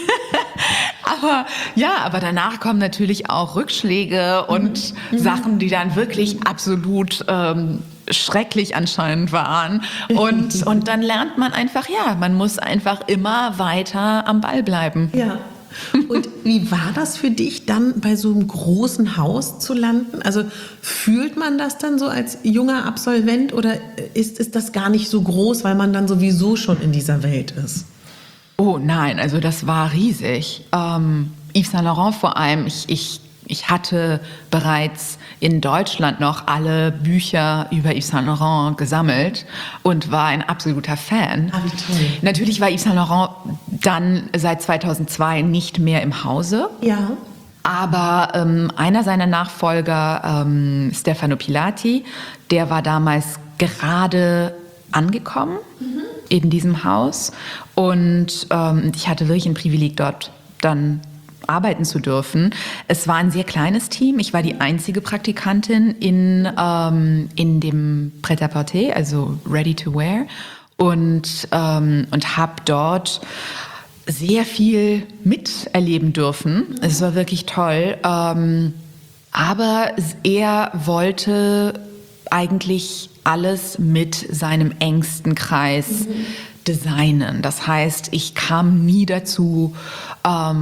aber ja, aber danach kommen natürlich auch Rückschläge und mhm. Sachen, die dann wirklich absolut ähm, schrecklich anscheinend waren. Und, und dann lernt man einfach, ja, man muss einfach immer weiter am Ball bleiben. Ja. Und wie war das für dich, dann bei so einem großen Haus zu landen? Also fühlt man das dann so als junger Absolvent oder ist, ist das gar nicht so groß, weil man dann sowieso schon in dieser Welt ist? Oh nein, also das war riesig. Ähm, Yves Saint Laurent vor allem, ich, ich, ich hatte bereits in Deutschland noch alle Bücher über Yves Saint Laurent gesammelt und war ein absoluter Fan. Ah, wie toll. Natürlich war Yves Saint Laurent dann seit zweitausendzwei nicht mehr im Hause. Ja. Aber ähm, einer seiner Nachfolger, ähm, Stefano Pilati, der war damals gerade angekommen mhm. in diesem Haus. Und ähm, ich hatte wirklich ein Privileg, dort dann arbeiten zu dürfen. Es war ein sehr kleines Team. Ich war die einzige Praktikantin in, ähm, in dem Prêt-à-porter, also Ready to Wear. Und, ähm, und habe dort sehr viel miterleben dürfen. Es war wirklich toll. Ähm, aber er wollte eigentlich alles mit seinem engsten Kreis mhm. designen. Das heißt, ich kam nie dazu, ähm,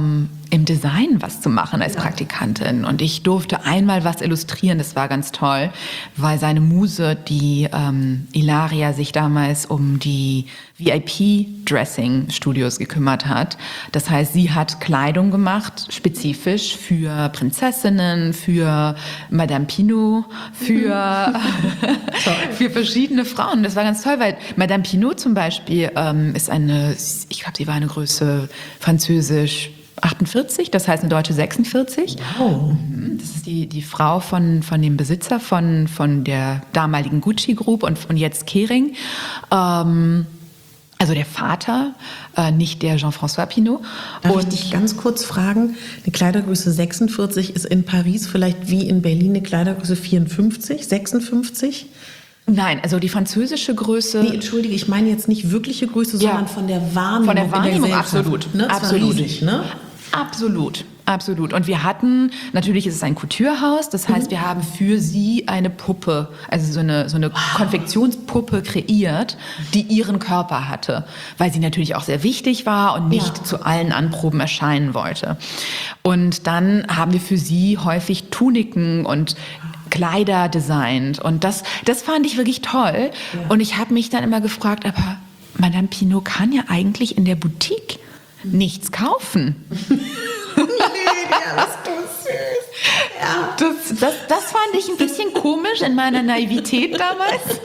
im Design was zu machen als Praktikantin. Und ich durfte einmal was illustrieren, das war ganz toll, weil seine Muse, die ähm, Ilaria, sich damals um die V I P-Dressing-Studios gekümmert hat. Das heißt, sie hat Kleidung gemacht, spezifisch für Prinzessinnen, für Madame Pinot, für, für verschiedene Frauen. Das war ganz toll, weil Madame Pinot zum Beispiel ähm, ist eine, ich glaube, sie war eine Größe französisch achtundvierzig, das heißt eine deutsche sechsundvierzig. Wow. Das ist die, die Frau von, von dem Besitzer von, von der damaligen Gucci Group und, und jetzt Kering. Ähm, Also der Vater, äh, nicht der Jean-François Pinault. Darf und ich dich ganz kurz fragen, eine Kleidergröße sechsundvierzig ist in Paris vielleicht wie in Berlin eine Kleidergröße vierundfünfzig, sechsundfünfzig? Nein, also die französische Größe. Nee, entschuldige, ich meine jetzt nicht wirkliche Größe, Ja. sondern von der Wahrnehmung. Von der Wahrnehmung, in der Gesellschaft, absolut. Ne? Das Absolut. war riesig, ne? Absolut, absolut. Und wir hatten, natürlich ist es ein Couturehaus, das heißt, wir haben für sie eine Puppe, also so eine, so eine Konfektionspuppe kreiert, die ihren Körper hatte, weil sie natürlich auch sehr wichtig war und nicht Ja. zu allen Anproben erscheinen wollte. Und dann haben wir für sie häufig Tuniken und Kleider designt und das, das fand ich wirklich toll. Ja. Und ich habe mich dann immer gefragt, aber Madame Pinault kann ja eigentlich in der Boutique nichts kaufen. Lydia, bist du süß. Ja. Das, das, das fand ich ein bisschen komisch in meiner Naivität damals.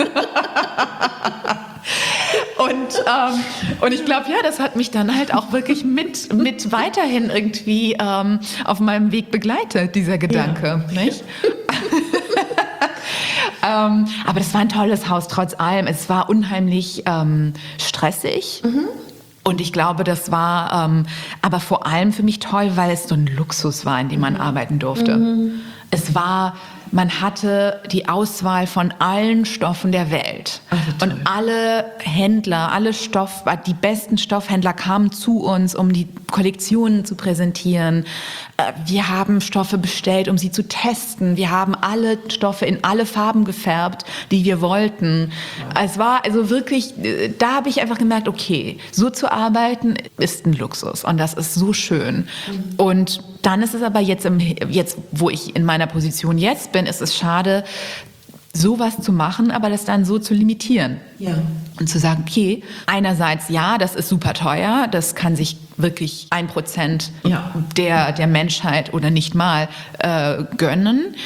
Und, ähm, und ich glaube, ja, das hat mich dann halt auch wirklich mit, mit weiterhin irgendwie ähm, auf meinem Weg begleitet, dieser Gedanke. Ja. Nicht? ähm, aber das war ein tolles Haus, trotz allem. Es war unheimlich ähm, stressig. Mhm. Und ich glaube, das war ähm, aber vor allem für mich toll, weil es so ein Luxus war, in dem man mhm. arbeiten durfte. Mhm. Es war, man hatte die Auswahl von allen Stoffen der Welt. Ach, und alle Händler, alle Stoff, die besten Stoffhändler kamen zu uns, um die Kollektionen zu präsentieren. Wir haben Stoffe bestellt, um sie zu testen. Wir haben alle Stoffe in alle Farben gefärbt, die wir wollten. Ja. Es war also wirklich, da habe ich einfach gemerkt, okay, so zu arbeiten ist ein Luxus und das ist so schön. Mhm. Und dann ist es aber jetzt, im, jetzt, wo ich in meiner Position jetzt bin, ist es schade, sowas zu machen, aber das dann so zu limitieren. Ja. Und zu sagen, okay, einerseits ja, das ist super teuer, das kann sich wirklich ein Prozent ja. der, der Menschheit oder nicht mal äh, gönnen.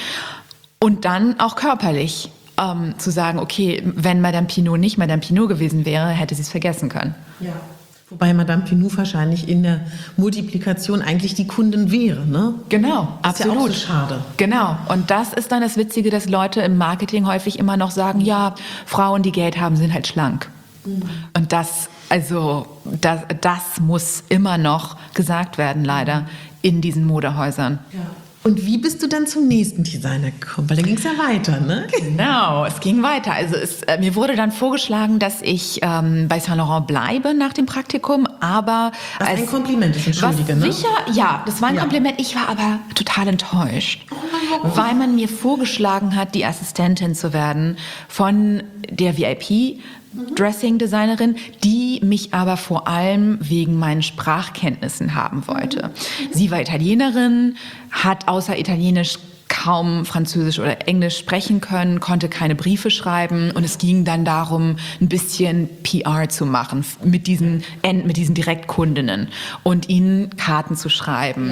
Und dann auch körperlich ähm, zu sagen, okay, wenn Madame Pinault nicht Madame Pinault gewesen wäre, hätte sie es vergessen können. Ja. Wobei Madame Pinault wahrscheinlich in der Multiplikation eigentlich die Kundin wäre, ne? Genau, das absolut. Ist ja auch so schade. Genau. Und das ist dann das Witzige, dass Leute im Marketing häufig immer noch sagen, ja, Frauen, die Geld haben, sind halt schlank. Mhm. Und das, also, das, das muss immer noch gesagt werden, leider, in diesen Modehäusern. Ja. Und wie bist du dann zum nächsten Designer gekommen? Weil dann ging es ja weiter, ne? Genau, es ging weiter. Also es, äh, mir wurde dann vorgeschlagen, dass ich ähm, bei Saint Laurent bleibe nach dem Praktikum, aber... Was als, ein Kompliment ist, entschuldige, was ne? Sicher, ja, das war ein ja. Kompliment. Ich war aber total enttäuscht, oh, weil man mir vorgeschlagen hat, die Assistentin zu werden von der V I P Dressing-Designerin, die mich aber vor allem wegen meinen Sprachkenntnissen haben wollte. Sie war Italienerin, hat außer Italienisch kaum Französisch oder Englisch sprechen können, konnte keine Briefe schreiben und es ging dann darum, ein bisschen P R zu machen mit diesen, mit diesen Direktkundinnen und ihnen Karten zu schreiben ja.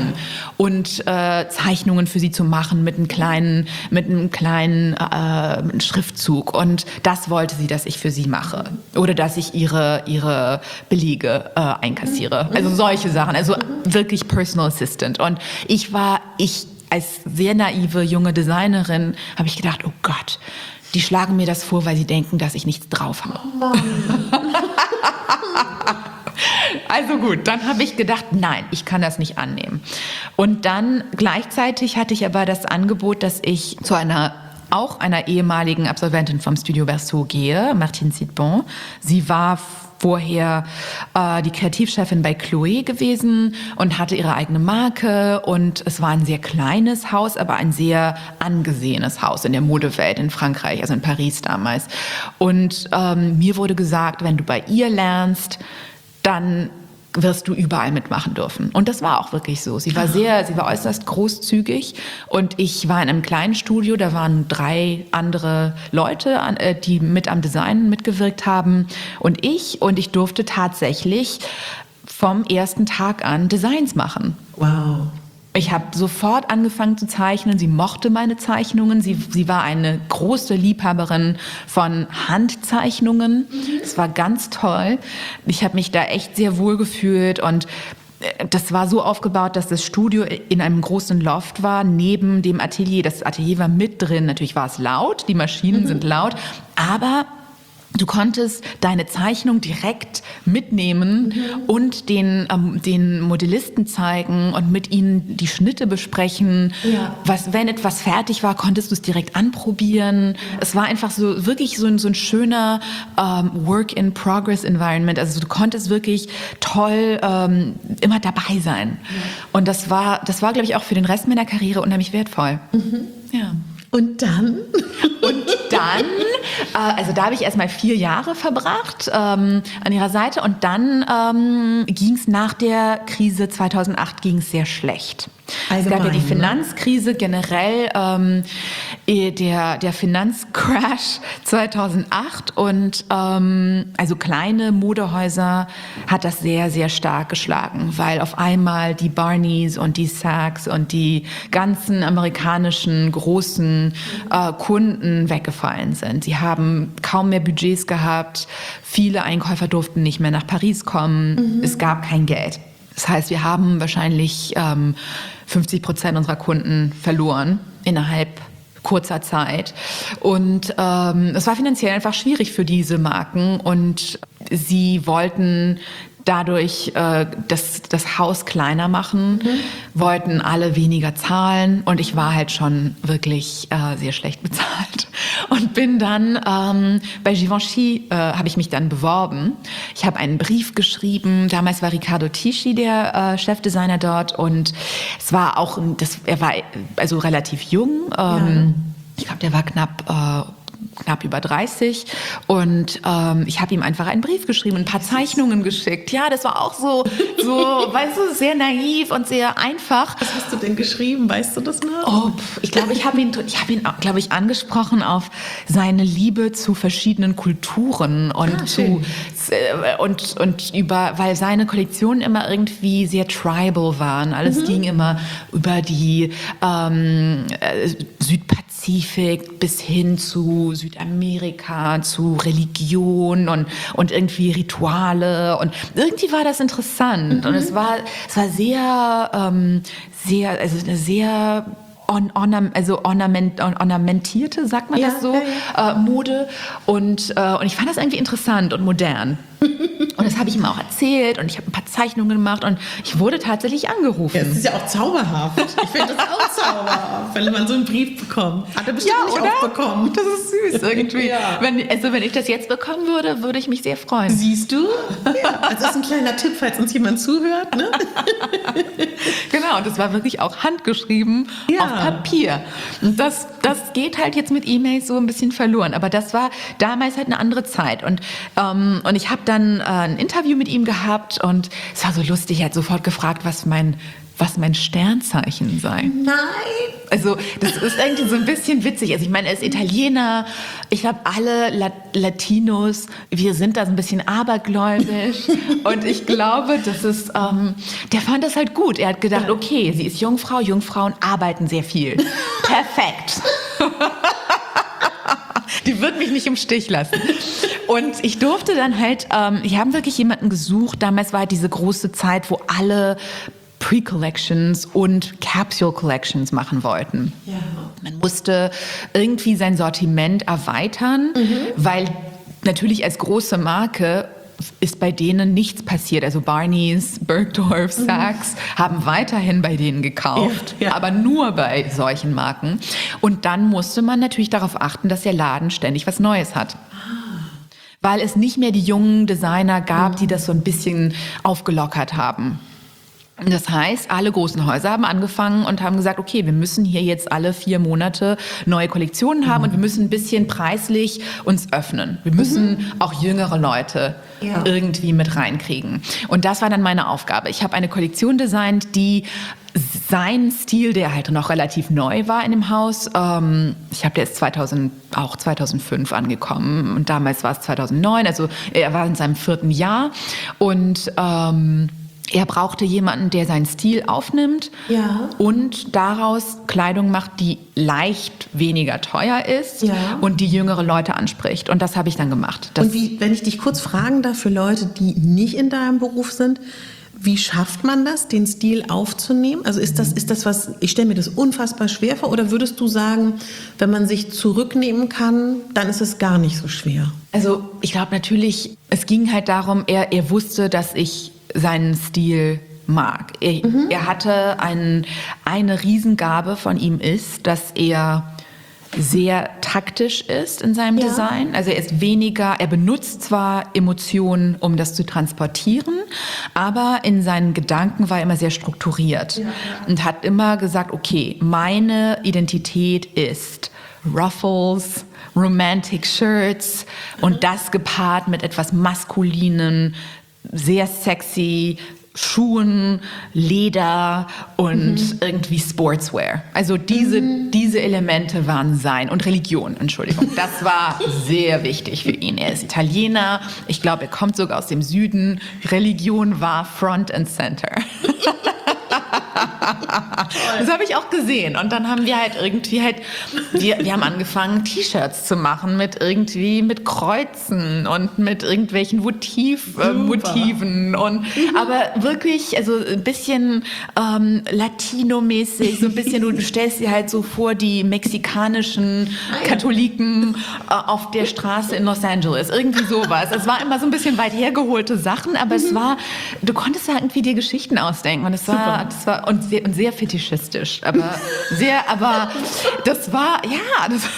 und äh, Zeichnungen für sie zu machen mit einem kleinen, mit einem kleinen äh, Schriftzug und das wollte sie, dass ich für sie mache oder dass ich ihre, ihre Belege äh, einkassiere. Also solche Sachen, also wirklich Personal Assistant und ich war, ich als sehr naive junge Designerin habe ich gedacht, oh Gott, die schlagen mir das vor, weil sie denken, dass ich nichts drauf habe. Also gut, dann habe ich gedacht, nein, ich kann das nicht annehmen. Und dann gleichzeitig hatte ich aber das Angebot, dass ich zu einer auch einer ehemaligen Absolventin vom Studio Berceau gehe, Martine Sidbon. Sie war vorher äh, die Kreativchefin bei Chloé gewesen und hatte ihre eigene Marke und es war ein sehr kleines Haus, aber ein sehr angesehenes Haus in der Modewelt in Frankreich, also in Paris damals. Und ähm, mir wurde gesagt, wenn du bei ihr lernst, dann wirst du überall mitmachen dürfen. Und das war auch wirklich so. Sie war sehr, sie war äußerst großzügig und ich war in einem kleinen Studio, da waren drei andere Leute, die mit am Design mitgewirkt haben und ich und ich durfte tatsächlich vom ersten Tag an Designs machen. Wow. Ich habe sofort angefangen zu zeichnen. Sie mochte meine Zeichnungen. Sie, sie war eine große Liebhaberin von Handzeichnungen. Es war ganz toll. Ich habe mich da echt sehr wohl gefühlt und das war so aufgebaut, dass das Studio in einem großen Loft war, neben dem Atelier. Das Atelier war mit drin. Natürlich war es laut, die Maschinen mhm. sind laut, aber du konntest deine Zeichnung direkt mitnehmen mhm. und den, ähm, den Modellisten zeigen und mit ihnen die Schnitte besprechen. Ja. Was, wenn etwas fertig war, konntest du es direkt anprobieren. Ja. Es war einfach so wirklich so ein, so ein schöner ähm, Work-in-Progress-Environment. Also du konntest wirklich toll ähm, immer dabei sein. Ja. Und das war, das war, glaube ich, auch für den Rest meiner Karriere unheimlich wertvoll. Mhm. Ja. Und dann? Und dann, äh, also da habe ich erstmal vier Jahre verbracht ähm, an ihrer Seite und dann ähm, ging es nach der Krise zweitausendacht ging es sehr schlecht. Allgemein, es gab ja die Finanzkrise generell, ähm, der, der Finanzcrash zweitausendacht und ähm, also kleine Modehäuser hat das sehr, sehr stark geschlagen, weil auf einmal die Barneys und die Saks und die ganzen amerikanischen großen äh, Kunden weggefallen sind. Sie haben kaum mehr Budgets gehabt, viele Einkäufer durften nicht mehr nach Paris kommen, mhm. es gab kein Geld. Das heißt, wir haben wahrscheinlich ähm, fünfzig Prozent unserer Kunden verloren innerhalb kurzer Zeit. Und ähm, es war finanziell einfach schwierig für diese Marken und sie wollten dadurch äh, das, das Haus kleiner machen, mhm. wollten alle weniger zahlen und ich war halt schon wirklich äh, sehr schlecht bezahlt und bin dann ähm, bei Givenchy äh, habe ich mich dann beworben. Ich habe einen Brief geschrieben, damals war Riccardo Tisci der äh, Chefdesigner dort und es war auch, das, er war also relativ jung, ähm, ja. ich glaube der war knapp äh, knapp über dreißig und ähm, ich habe ihm einfach einen Brief geschrieben, ein paar Zeichnungen geschickt. Ja, das war auch so, so, weißt du, sehr naiv und sehr einfach. Was hast du denn geschrieben? Weißt du das noch? Oh, ich glaube, ich habe ihn, ich habe ihn, glaube ich, angesprochen auf seine Liebe zu verschiedenen Kulturen und ah, zu äh, und und über, weil seine Kollektionen immer irgendwie sehr tribal waren. Alles mhm. ging immer über die ähm, äh, Südpazifik bis hin zu Südamerika, zu Religion und, und irgendwie Rituale und irgendwie war das interessant mhm. und es war, es war sehr, ähm, sehr, also eine sehr On, ornam, also ornament, ornamentierte, sagt man ja, das so, ja, ja. Äh, Mode und, äh, und ich fand das irgendwie interessant und modern. Und das habe ich ihm auch erzählt und ich habe ein paar Zeichnungen gemacht und ich wurde tatsächlich angerufen. Ja, das ist ja auch zauberhaft. Ich finde das auch zauberhaft, wenn man so einen Brief bekommt. Hat er bestimmt ja, nicht oder? auch bekommen. Das ist süß irgendwie. Ja. Wenn, also wenn ich das jetzt bekommen würde, würde ich mich sehr freuen. Siehst du? Ja, also das ist ein kleiner Tipp, falls uns jemand zuhört. Ne? Genau, und das war wirklich auch handgeschrieben ja. auf Papier. Und das, das geht halt jetzt mit E-Mails so ein bisschen verloren. Aber das war damals halt eine andere Zeit. Und, ähm, und ich habe dann äh, ein Interview mit ihm gehabt und es war so lustig. Er hat sofort gefragt, was mein, was mein Sternzeichen sei. Nein! Also das ist irgendwie so ein bisschen witzig. Also ich meine, er ist Italiener. Ich glaube, alle Lat- Latinos, wir sind da so ein bisschen abergläubisch. Und ich glaube, das ist, ähm, der fand das halt gut. Er hat gedacht, okay, sie ist Jungfrau, Jungfrauen arbeiten sehr viel. Perfekt. Die wird mich nicht im Stich lassen. Und ich durfte dann halt, ähm, ich habe wirklich jemanden gesucht. Damals war halt diese große Zeit, wo alle Pre-Collections und Capsule Collections machen wollten. Ja. Man musste irgendwie sein Sortiment erweitern, mhm. weil natürlich als große Marke ist bei denen nichts passiert. Also Barneys, Bergdorf, Saks mhm. haben weiterhin bei denen gekauft, ja, ja. aber nur bei solchen Marken. Und dann musste man natürlich darauf achten, dass der Laden ständig was Neues hat. Ah. Weil es nicht mehr die jungen Designer gab, mhm. die das so ein bisschen aufgelockert haben. Das heißt, alle großen Häuser haben angefangen und haben gesagt, okay, wir müssen hier jetzt alle vier Monate neue Kollektionen haben mhm. und wir müssen ein bisschen preislich uns öffnen. Wir müssen mhm. auch jüngere Leute ja. irgendwie mit reinkriegen. Und das war dann meine Aufgabe. Ich habe eine Kollektion designt, die sein Stil, der halt noch relativ neu war in dem Haus. Ähm, ich habe der ist zweitausend, auch zweitausendfünf angekommen und damals war es zweitausendneun. Also er war in seinem vierten Jahr und ähm, er brauchte jemanden, der seinen Stil aufnimmt ja. und daraus Kleidung macht, die leicht weniger teuer ist ja. und die jüngere Leute anspricht. Und das habe ich dann gemacht. Das und wie, wenn ich dich kurz fragen darf, für Leute, die nicht in deinem Beruf sind, wie schafft man das, den Stil aufzunehmen? Also ist das, ist das was, ich stelle mir das unfassbar schwer vor, oder würdest du sagen, wenn man sich zurücknehmen kann, dann ist es gar nicht so schwer? Also ich glaube natürlich, es ging halt darum, er, er wusste, dass ich seinen Stil mag. Er, mhm. er hatte ein, eine Riesengabe von ihm ist, dass er sehr taktisch ist in seinem ja. Design. Also er ist weniger, er benutzt zwar Emotionen, um das zu transportieren, aber in seinen Gedanken war er immer sehr strukturiert ja, ja. und hat immer gesagt, okay, meine Identität ist Ruffles, Romantic Shirts und das gepaart mit etwas Maskulinen, sehr sexy Schuhen, Leder und mhm. irgendwie Sportswear. Also diese, mhm. diese Elemente waren sein. Und Religion, Entschuldigung. Das war sehr wichtig für ihn. Er ist Italiener. Ich glaube, er kommt sogar aus dem Süden. Religion war Front and Center. Das habe ich auch gesehen. Und dann haben wir halt irgendwie halt, wir, wir haben angefangen, T-Shirts zu machen mit irgendwie, mit Kreuzen und mit irgendwelchen Motiv, äh, Motiven. Und, aber wirklich, also ein bisschen ähm, Latino-mäßig, so ein bisschen, du stellst dir halt so vor, die mexikanischen Katholiken äh, auf der Straße in Los Angeles. Irgendwie sowas. Es war immer so ein bisschen weit hergeholte Sachen, aber es war, du konntest ja irgendwie dir Geschichten ausdenken. Und es war, das war und sehr, und sehr fetischistisch, aber sehr, aber das war, ja, das,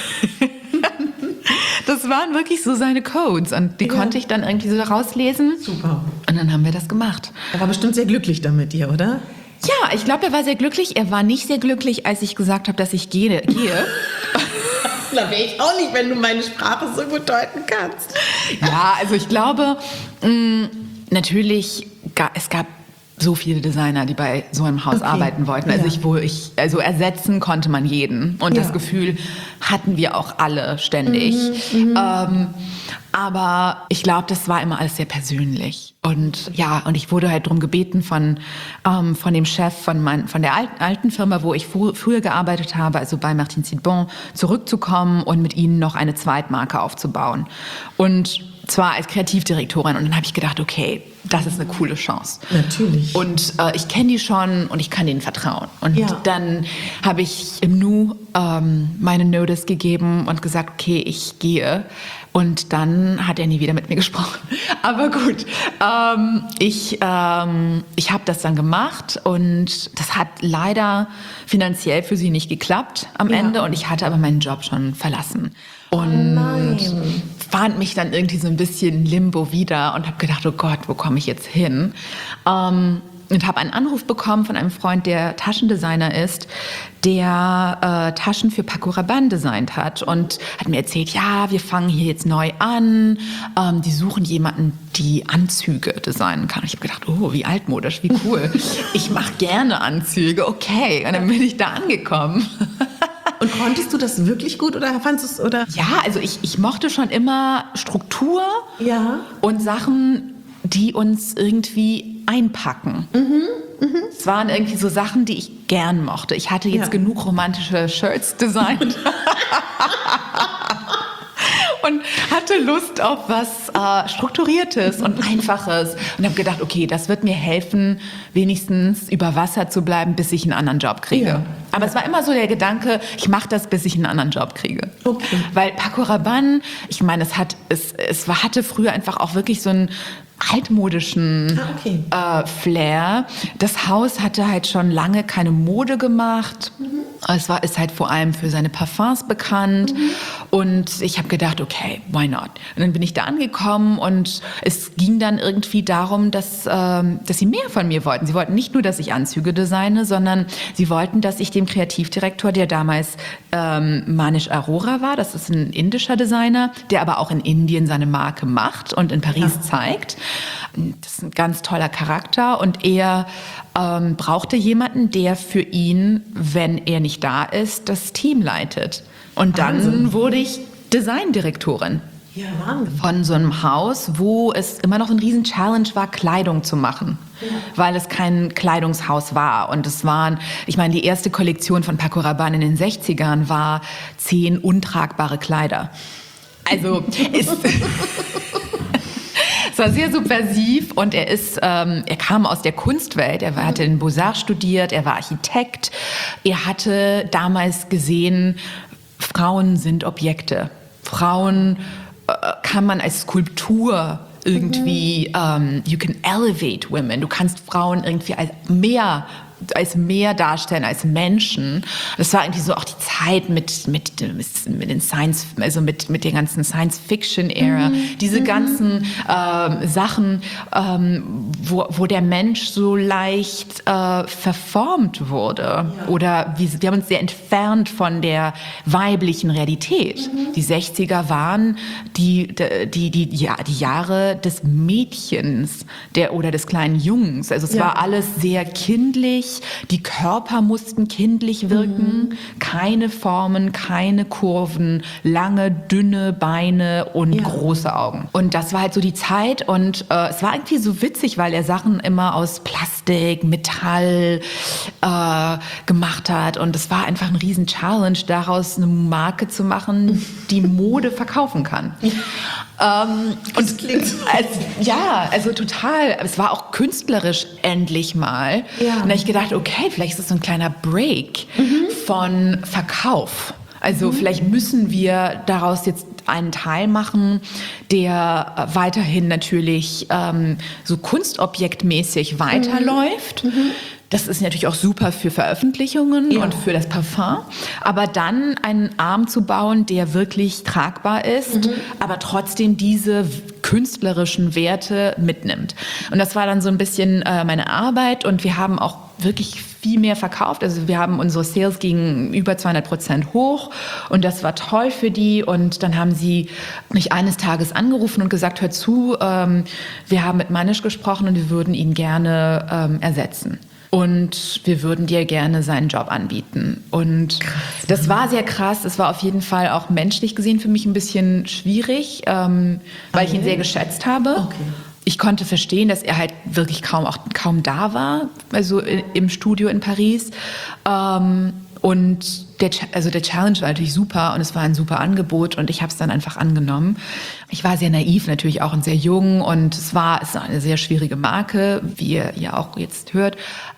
das waren wirklich so seine Codes und die ja. konnte ich dann irgendwie so rauslesen. Super. Und dann haben wir das gemacht. Er war bestimmt sehr glücklich damit, dir, oder? Ja, ich glaube, er war sehr glücklich. Er war nicht sehr glücklich, als ich gesagt habe, dass ich gehe. gehe. Na, wäre ich auch nicht, wenn du meine Sprache so gut deuten kannst. Ja, also ich glaube, mh, natürlich, es gab so viele Designer, die bei so einem Haus okay. arbeiten wollten. Also, ja. ich, wo ich, also ersetzen konnte man jeden. Und ja. das Gefühl hatten wir auch alle ständig. Mhm, ähm, aber ich glaube, das war immer alles sehr persönlich. Und ja, und ich wurde halt darum gebeten von, ähm, von dem Chef von, mein, von der alten, alten Firma, wo ich fr- früher gearbeitet habe, also bei Martin Sidbon, zurückzukommen und mit ihnen noch eine Zweitmarke aufzubauen. Und zwar als Kreativdirektorin. Und dann habe ich gedacht, okay, das ist eine coole Chance. Natürlich. Und äh, ich kenne die schon und ich kann denen vertrauen. Und ja. dann habe ich im Nu ähm, meine Notice gegeben und gesagt, okay, ich gehe. Und dann hat er nie wieder mit mir gesprochen. Aber gut, ähm, ich, ähm, ich habe das dann gemacht und das hat leider finanziell für sie nicht geklappt am ja. Ende. Und ich hatte aber meinen Job schon verlassen. Und oh fand mich dann irgendwie so ein bisschen Limbo wieder und habe gedacht, oh Gott, wo komme ich jetzt hin? Ähm, und habe einen Anruf bekommen von einem Freund, der Taschendesigner ist, der äh, Taschen für Paco Rabanne designt hat und hat mir erzählt, ja, wir fangen hier jetzt neu an, ähm, die suchen jemanden, die Anzüge designen kann. Und ich habe gedacht, oh, wie altmodisch, wie cool. Ich mache gerne Anzüge, okay. Und dann bin ich da angekommen. Und konntest du das wirklich gut oder fandest du es, oder? Ja, also ich, ich mochte schon immer Struktur ja. und Sachen, die uns irgendwie einpacken. Mhm, mh. Es waren irgendwie so Sachen, die ich gern mochte. Ich hatte jetzt ja. genug romantische Shirts designt. Und hatte Lust auf was äh, Strukturiertes und Einfaches. Und habe gedacht, okay, das wird mir helfen, wenigstens über Wasser zu bleiben, bis ich einen anderen Job kriege. Ja. Aber ja. es war immer so der Gedanke, ich mache das, bis ich einen anderen Job kriege. Okay. Weil Paco Rabanne, ich meine, es, hat, es, es hatte früher einfach auch wirklich so einen altmodischen ah, okay. äh, Flair. Das Haus hatte halt schon lange keine Mode gemacht. Mhm. Es war, ist halt vor allem für seine Parfums bekannt. Mhm. Und ich habe gedacht, okay, why not? Und dann bin ich da angekommen und es ging dann irgendwie darum, dass, ähm, dass sie mehr von mir wollten. Sie wollten nicht nur, dass ich Anzüge designe, sondern sie wollten, dass ich dem Kreativdirektor, der damals ähm, Manish Arora war, das ist ein indischer Designer, der aber auch in Indien seine Marke macht und in Paris ja. zeigt. Das ist ein ganz toller Charakter und er ähm, brauchte jemanden, der für ihn, wenn er nicht da ist, das Team leitet. Und dann Wahnsinn. Wurde ich Designdirektorin. Ja, Wahnsinn. Von so einem Haus, wo es immer noch ein riesen Challenge war, Kleidung zu machen. Ja. Weil es kein Kleidungshaus war. Und es waren, ich meine, die erste Kollektion von Paco Rabanne in den sechzigern war zehn untragbare Kleider. Also ist... Es war sehr subversiv und er ist, ähm, er kam aus der Kunstwelt. Er hatte in Beaux-Arts studiert, er war Architekt. Er hatte damals gesehen, Frauen sind Objekte. Frauen äh, kann man als Skulptur irgendwie, mhm. ähm, you can elevate women. Du kannst Frauen irgendwie als mehr als mehr darstellen als Menschen. Das war irgendwie so auch die Zeit mit mit mit den Science, also mit mit der ganzen Science-Fiction-Ära. Mhm. Diese mhm. ganzen ähm, Sachen, ähm, wo wo der Mensch so leicht äh, verformt wurde ja. oder wir, wir haben uns sehr entfernt von der weiblichen Realität. Mhm. Die sechziger waren die die die ja die Jahre des Mädchens, der oder des kleinen Jungs. Also es ja. war alles sehr kindlich. Die Körper mussten kindlich wirken, mhm. keine Formen, keine Kurven, lange, dünne Beine und ja. große Augen. Und das war halt so die Zeit und äh, es war irgendwie so witzig, weil er Sachen immer aus Plastik, Metall äh, gemacht hat und es war einfach ein riesen Challenge, daraus eine Marke zu machen, die Mode verkaufen kann. Ähm, und als, ja, also total. Es war auch künstlerisch endlich mal. Ja. Und da habe ich gedacht, okay, vielleicht ist das so ein kleiner Break mhm. von Verkauf. Also mhm. vielleicht müssen wir daraus jetzt einen Teil machen, der weiterhin natürlich ähm, so kunstobjektmäßig weiterläuft. Mhm. Mhm. Das ist natürlich auch super für Veröffentlichungen ja. und für das Parfum. Aber dann einen Arm zu bauen, der wirklich tragbar ist, mhm. aber trotzdem diese künstlerischen Werte mitnimmt. Und das war dann so ein bisschen äh, meine Arbeit. Und wir haben auch wirklich viel mehr verkauft. Also wir haben unsere Sales gingen über zweihundert Prozent hoch. Und das war toll für die. Und dann haben sie mich eines Tages angerufen und gesagt, hör zu, ähm, wir haben mit Manish gesprochen und wir würden ihn gerne ähm, ersetzen. Und wir würden dir gerne seinen Job anbieten. Und krass. Das war sehr krass. Es war auf jeden Fall auch menschlich gesehen für mich ein bisschen schwierig, ähm, weil okay. ich ihn sehr geschätzt habe. Okay. Ich konnte verstehen, dass er halt wirklich kaum, auch kaum da war, also im Studio in Paris. Ähm, und der, also der Challenge war natürlich super und es war ein super Angebot und ich habe es dann einfach angenommen. Ich war sehr naiv natürlich auch und sehr jung und es war, es war eine sehr schwierige Marke, wie ihr ja auch jetzt hört.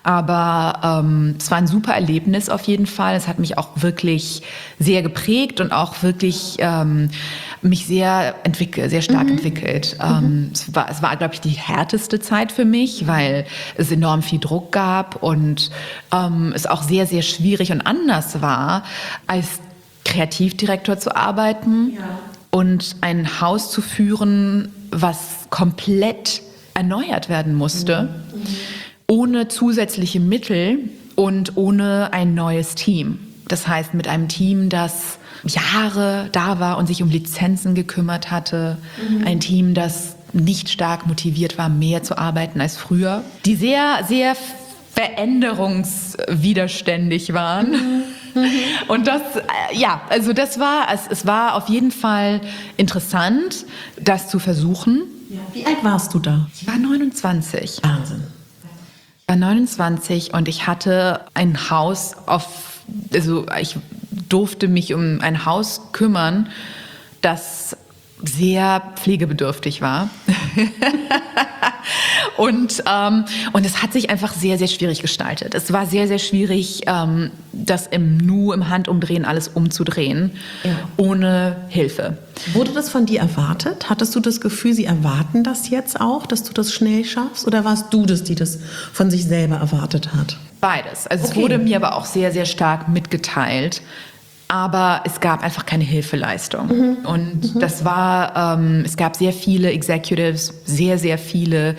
Aber ähm, es war ein super Erlebnis auf jeden Fall. Es hat mich auch wirklich sehr geprägt und auch wirklich ähm, mich sehr entwickelt, sehr stark mhm. entwickelt. Mhm. Ähm, es war, es war, glaube ich, die härteste Zeit für mich, weil es enorm viel Druck gab und ähm, es auch sehr, sehr schwierig und anders war, als Kreativdirektor zu arbeiten ja. und ein Haus zu führen, was komplett erneuert werden musste, mhm. Mhm. ohne zusätzliche Mittel und ohne ein neues Team. Das heißt, mit einem Team, das Jahre da war und sich um Lizenzen gekümmert hatte. Mhm. Ein Team, das nicht stark motiviert war, mehr zu arbeiten als früher. Die sehr, sehr veränderungswiderständig waren. Mhm. Mhm. Und das, ja, also das war, es, es war auf jeden Fall interessant, das zu versuchen. Ja. Wie alt warst du da? Ich war neunundzwanzig. Wahnsinn. Ich war neunundzwanzig und ich hatte ein Haus auf, also ich durfte mich um ein Haus kümmern, das sehr pflegebedürftig war. und, ähm, und es hat sich einfach sehr, sehr schwierig gestaltet. Es war sehr, sehr schwierig, ähm, das im Nu, im Handumdrehen alles umzudrehen, ja. ohne Hilfe. Wurde das von dir erwartet? Hattest du das Gefühl, sie erwarten das jetzt auch, dass du das schnell schaffst? Oder warst du das, die das von sich selber erwartet hat? Beides. Also okay. Es wurde mir aber auch sehr, sehr stark mitgeteilt, Aber es gab einfach keine Hilfeleistung. Mhm. Und mhm. das war, ähm, es gab sehr viele Executives, sehr, sehr viele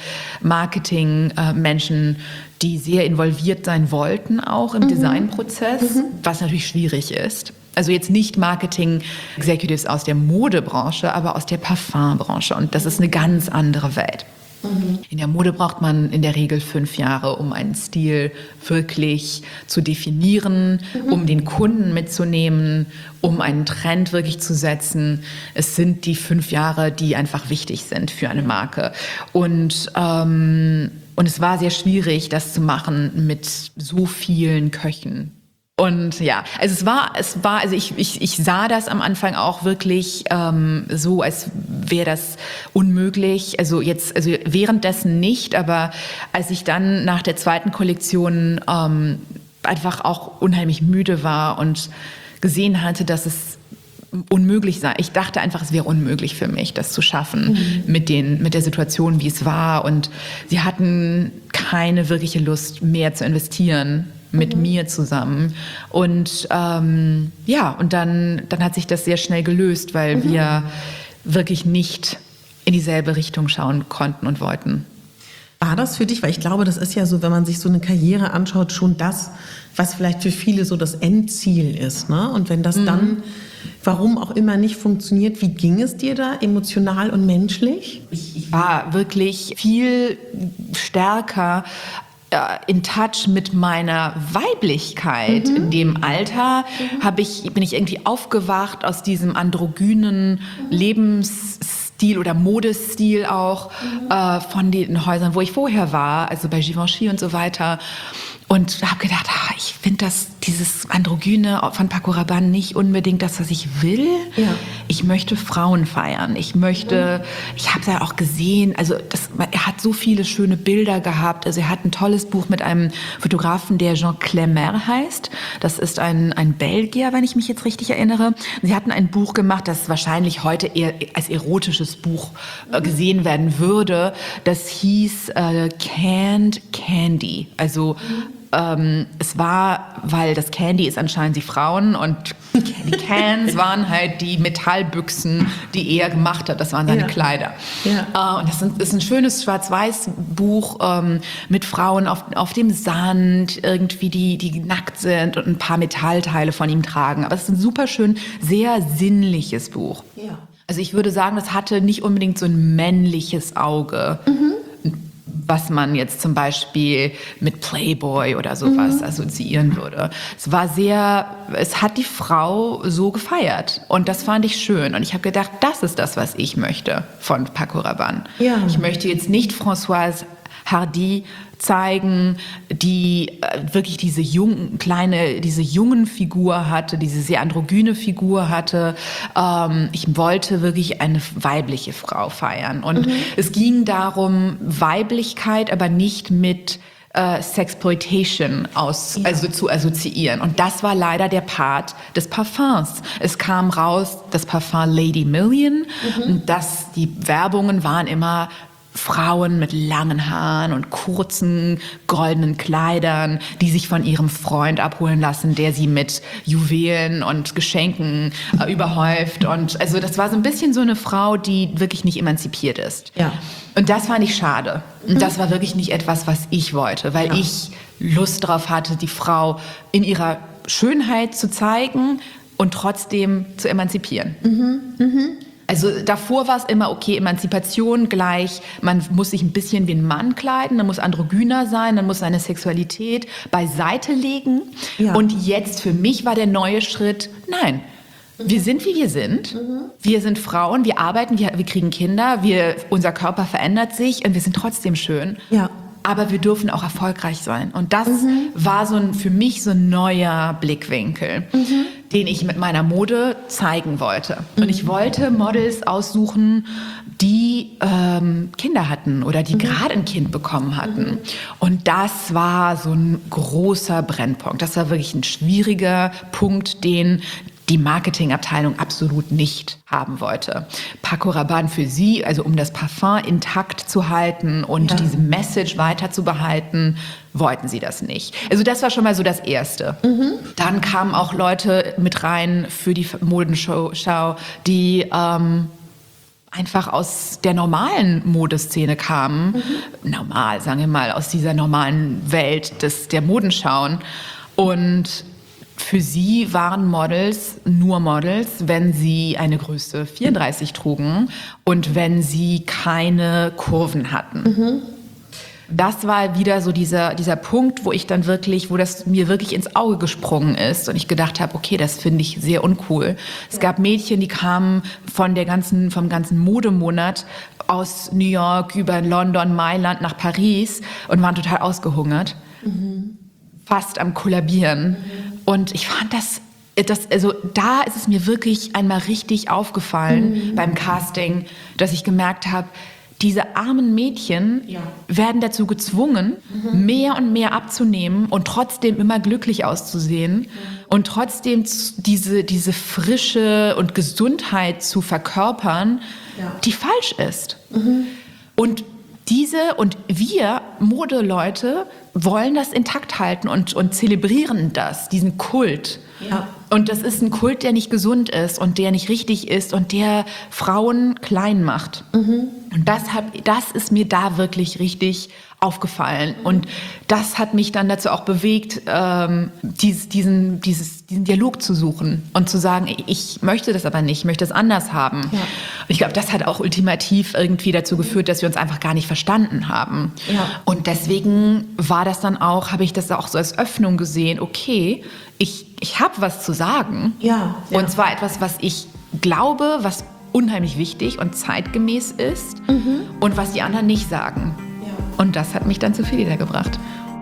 Marketing-Menschen, die sehr involviert sein wollten, auch im mhm. Designprozess, mhm. was natürlich schwierig ist. Also jetzt nicht Marketing-Executives aus der Modebranche, aber aus der Parfumbranche. Und das ist eine ganz andere Welt. Mhm. In der Mode braucht man in der Regel fünf Jahre, um einen Stil wirklich zu definieren, mhm. um den Kunden mitzunehmen, um einen Trend wirklich zu setzen. Es sind die fünf Jahre, die einfach wichtig sind für eine Marke. Und, ähm, und es war sehr schwierig, das zu machen mit so vielen Köchen. Und ja, also es war, es war, also ich, ich, ich sah das am Anfang auch wirklich ähm, so, als wäre das unmöglich. Also jetzt, also währenddessen nicht, aber als ich dann nach der zweiten Kollektion ähm, einfach auch unheimlich müde war und gesehen hatte, dass es unmöglich sei. Ich dachte einfach, es wäre unmöglich für mich, das zu schaffen mhm. mit den, mit der Situation, wie es war. Und sie hatten keine wirkliche Lust mehr zu investieren mit mhm. mir zusammen. Und ähm, ja, und dann, dann hat sich das sehr schnell gelöst, weil mhm. wir wirklich nicht in dieselbe Richtung schauen konnten und wollten. War das für dich, weil ich glaube, das ist ja so, wenn man sich so eine Karriere anschaut, schon das, was vielleicht für viele so das Endziel ist, ne? Und wenn das mhm. dann, warum auch immer, nicht funktioniert, wie ging es dir da emotional und menschlich? Ich, ich war wirklich viel stärker in touch mit meiner Weiblichkeit. Mhm. In dem Alter mhm. habe ich, bin ich irgendwie aufgewacht aus diesem androgynen mhm. Lebensstil oder Modestil auch mhm. äh, von den Häusern, wo ich vorher war, also bei Givenchy und so weiter. Und habe gedacht, ah, ich finde das, dieses Androgyne von Paco Rabanne nicht unbedingt das, was ich will. Ja. Ich möchte Frauen feiern. Ich möchte, mhm. ich habe es ja auch gesehen, also das, er hat so viele schöne Bilder gehabt. Also er hat ein tolles Buch mit einem Fotografen, der Jean Clémer heißt. Das ist ein, ein Belgier, wenn ich mich jetzt richtig erinnere. Sie hatten ein Buch gemacht, das wahrscheinlich heute eher als erotisches Buch äh, gesehen werden würde. Das hieß äh, Canned Candy. Also mhm. Ähm, es war, weil das Candy ist anscheinend die Frauen und die Cans waren halt die Metallbüchsen, die er gemacht hat. Das waren seine ja. Kleider. Ja. Äh, und das ist ein schönes Schwarz-Weiß-Buch ähm, mit Frauen auf, auf dem Sand, irgendwie die, die nackt sind und ein paar Metallteile von ihm tragen. Aber es ist ein super schön, sehr sinnliches Buch. Ja. Also ich würde sagen, das hatte nicht unbedingt so ein männliches Auge. Mhm. Was man jetzt zum Beispiel mit Playboy oder sowas mhm. assoziieren würde. Es war sehr, es hat die Frau so gefeiert und das fand ich schön und ich habe gedacht, das ist das, was ich möchte von Paco Rabanne. Ja. Ich möchte jetzt nicht Françoise Hardy zeigen, die äh, wirklich diese jungen, kleine, diese jungen Figur hatte, diese sehr androgyne Figur hatte. Ähm, ich wollte wirklich eine weibliche Frau feiern. Und mhm. es ging darum, Weiblichkeit, aber nicht mit äh, Sexploitation aus, ja. also zu assoziieren. Und das war leider der Part des Parfums. Es kam raus, das Parfum Lady Million. Mhm. Und das, die Werbungen waren immer Frauen mit langen Haaren und kurzen goldenen Kleidern, die sich von ihrem Freund abholen lassen, der sie mit Juwelen und Geschenken äh, überhäuft. Und also das war so ein bisschen so eine Frau, die wirklich nicht emanzipiert ist. Ja. Und das fand ich schade. Und das war wirklich nicht etwas, was ich wollte, weil ja. ich Lust drauf hatte, die Frau in ihrer Schönheit zu zeigen und trotzdem zu emanzipieren. Mhm. Mhm. Also davor war es immer, okay, Emanzipation gleich, man muss sich ein bisschen wie ein Mann kleiden, man muss androgyner sein, man muss seine Sexualität beiseite legen. Ja. Und jetzt für mich war der neue Schritt, nein, wir sind, wie wir sind. Mhm. Wir sind Frauen, wir arbeiten, wir, wir kriegen Kinder, wir, unser Körper verändert sich und wir sind trotzdem schön. Ja. Aber wir dürfen auch erfolgreich sein. Und das mhm. war so ein, für mich so ein neuer Blickwinkel, mhm. den ich mit meiner Mode zeigen wollte. Mhm. Und ich wollte Models aussuchen, die ähm, Kinder hatten oder die mhm. gerade ein Kind bekommen hatten. Mhm. Und das war so ein großer Brennpunkt. Das war wirklich ein schwieriger Punkt, den die Marketingabteilung absolut nicht haben wollte. Paco Rabanne für sie, also um das Parfum intakt zu halten und ja. diese Message weiter zu behalten, wollten sie das nicht. Also das war schon mal so das Erste. Mhm. Dann kamen auch Leute mit rein für die Modenschau, die ähm, einfach aus der normalen Modeszene kamen. Mhm. Normal, sagen wir mal, aus dieser normalen Welt des, der Modenschauen. Und für sie waren Models nur Models, wenn sie eine Größe vierunddreißig trugen und wenn sie keine Kurven hatten. Mhm. Das war wieder so dieser, dieser Punkt, wo ich dann wirklich, wo das mir wirklich ins Auge gesprungen ist und ich gedacht habe, okay, das finde ich sehr uncool. Es gab Mädchen, die kamen von der ganzen, vom ganzen Modemonat aus New York über London, Mailand nach Paris und waren total ausgehungert. Mhm. Fast am Kollabieren. Mhm. Und ich fand das, das, also da ist es mir wirklich einmal richtig aufgefallen mhm. beim Casting, dass ich gemerkt habe, diese armen Mädchen ja. werden dazu gezwungen, mhm. mehr und mehr abzunehmen und trotzdem immer glücklich auszusehen mhm. und trotzdem diese, diese Frische und Gesundheit zu verkörpern, ja. die falsch ist. Mhm. Und diese und wir Modeleute wollen das intakt halten und, und zelebrieren das, diesen Kult. Ja. Und das ist ein Kult, der nicht gesund ist und der nicht richtig ist und der Frauen klein macht. Mhm. Und das, hab, das ist mir da wirklich richtig aufgefallen. Mhm. Und das hat mich dann dazu auch bewegt, ähm, dies, diesen, dieses, diesen Dialog zu suchen und zu sagen, ich möchte das aber nicht, ich möchte es anders haben. Ja. Und ich glaube, das hat auch ultimativ irgendwie dazu geführt, dass wir uns einfach gar nicht verstanden haben. Ja. Und deswegen war das dann auch, habe ich das auch so als Öffnung gesehen, okay, ich, ich habe was zu sagen. Ja, ja. Und zwar etwas, was ich glaube, was unheimlich wichtig und zeitgemäß ist mhm. und was die anderen nicht sagen. Ja. Und das hat mich dann zu Felida gebracht.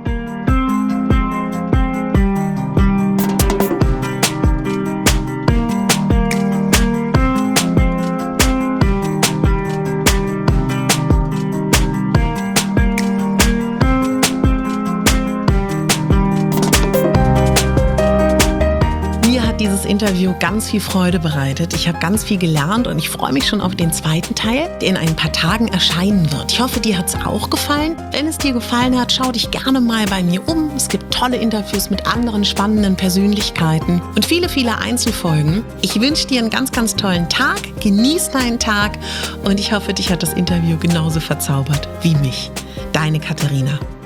Dieses Interview ganz viel Freude bereitet. Ich habe ganz viel gelernt und ich freue mich schon auf den zweiten Teil, der in ein paar Tagen erscheinen wird. Ich hoffe, dir hat es auch gefallen. Wenn es dir gefallen hat, schau dich gerne mal bei mir um. Es gibt tolle Interviews mit anderen spannenden Persönlichkeiten und viele, viele Einzelfolgen. Ich wünsche dir einen ganz, ganz tollen Tag. Genieß deinen Tag und ich hoffe, dich hat das Interview genauso verzaubert wie mich. Deine Katharina.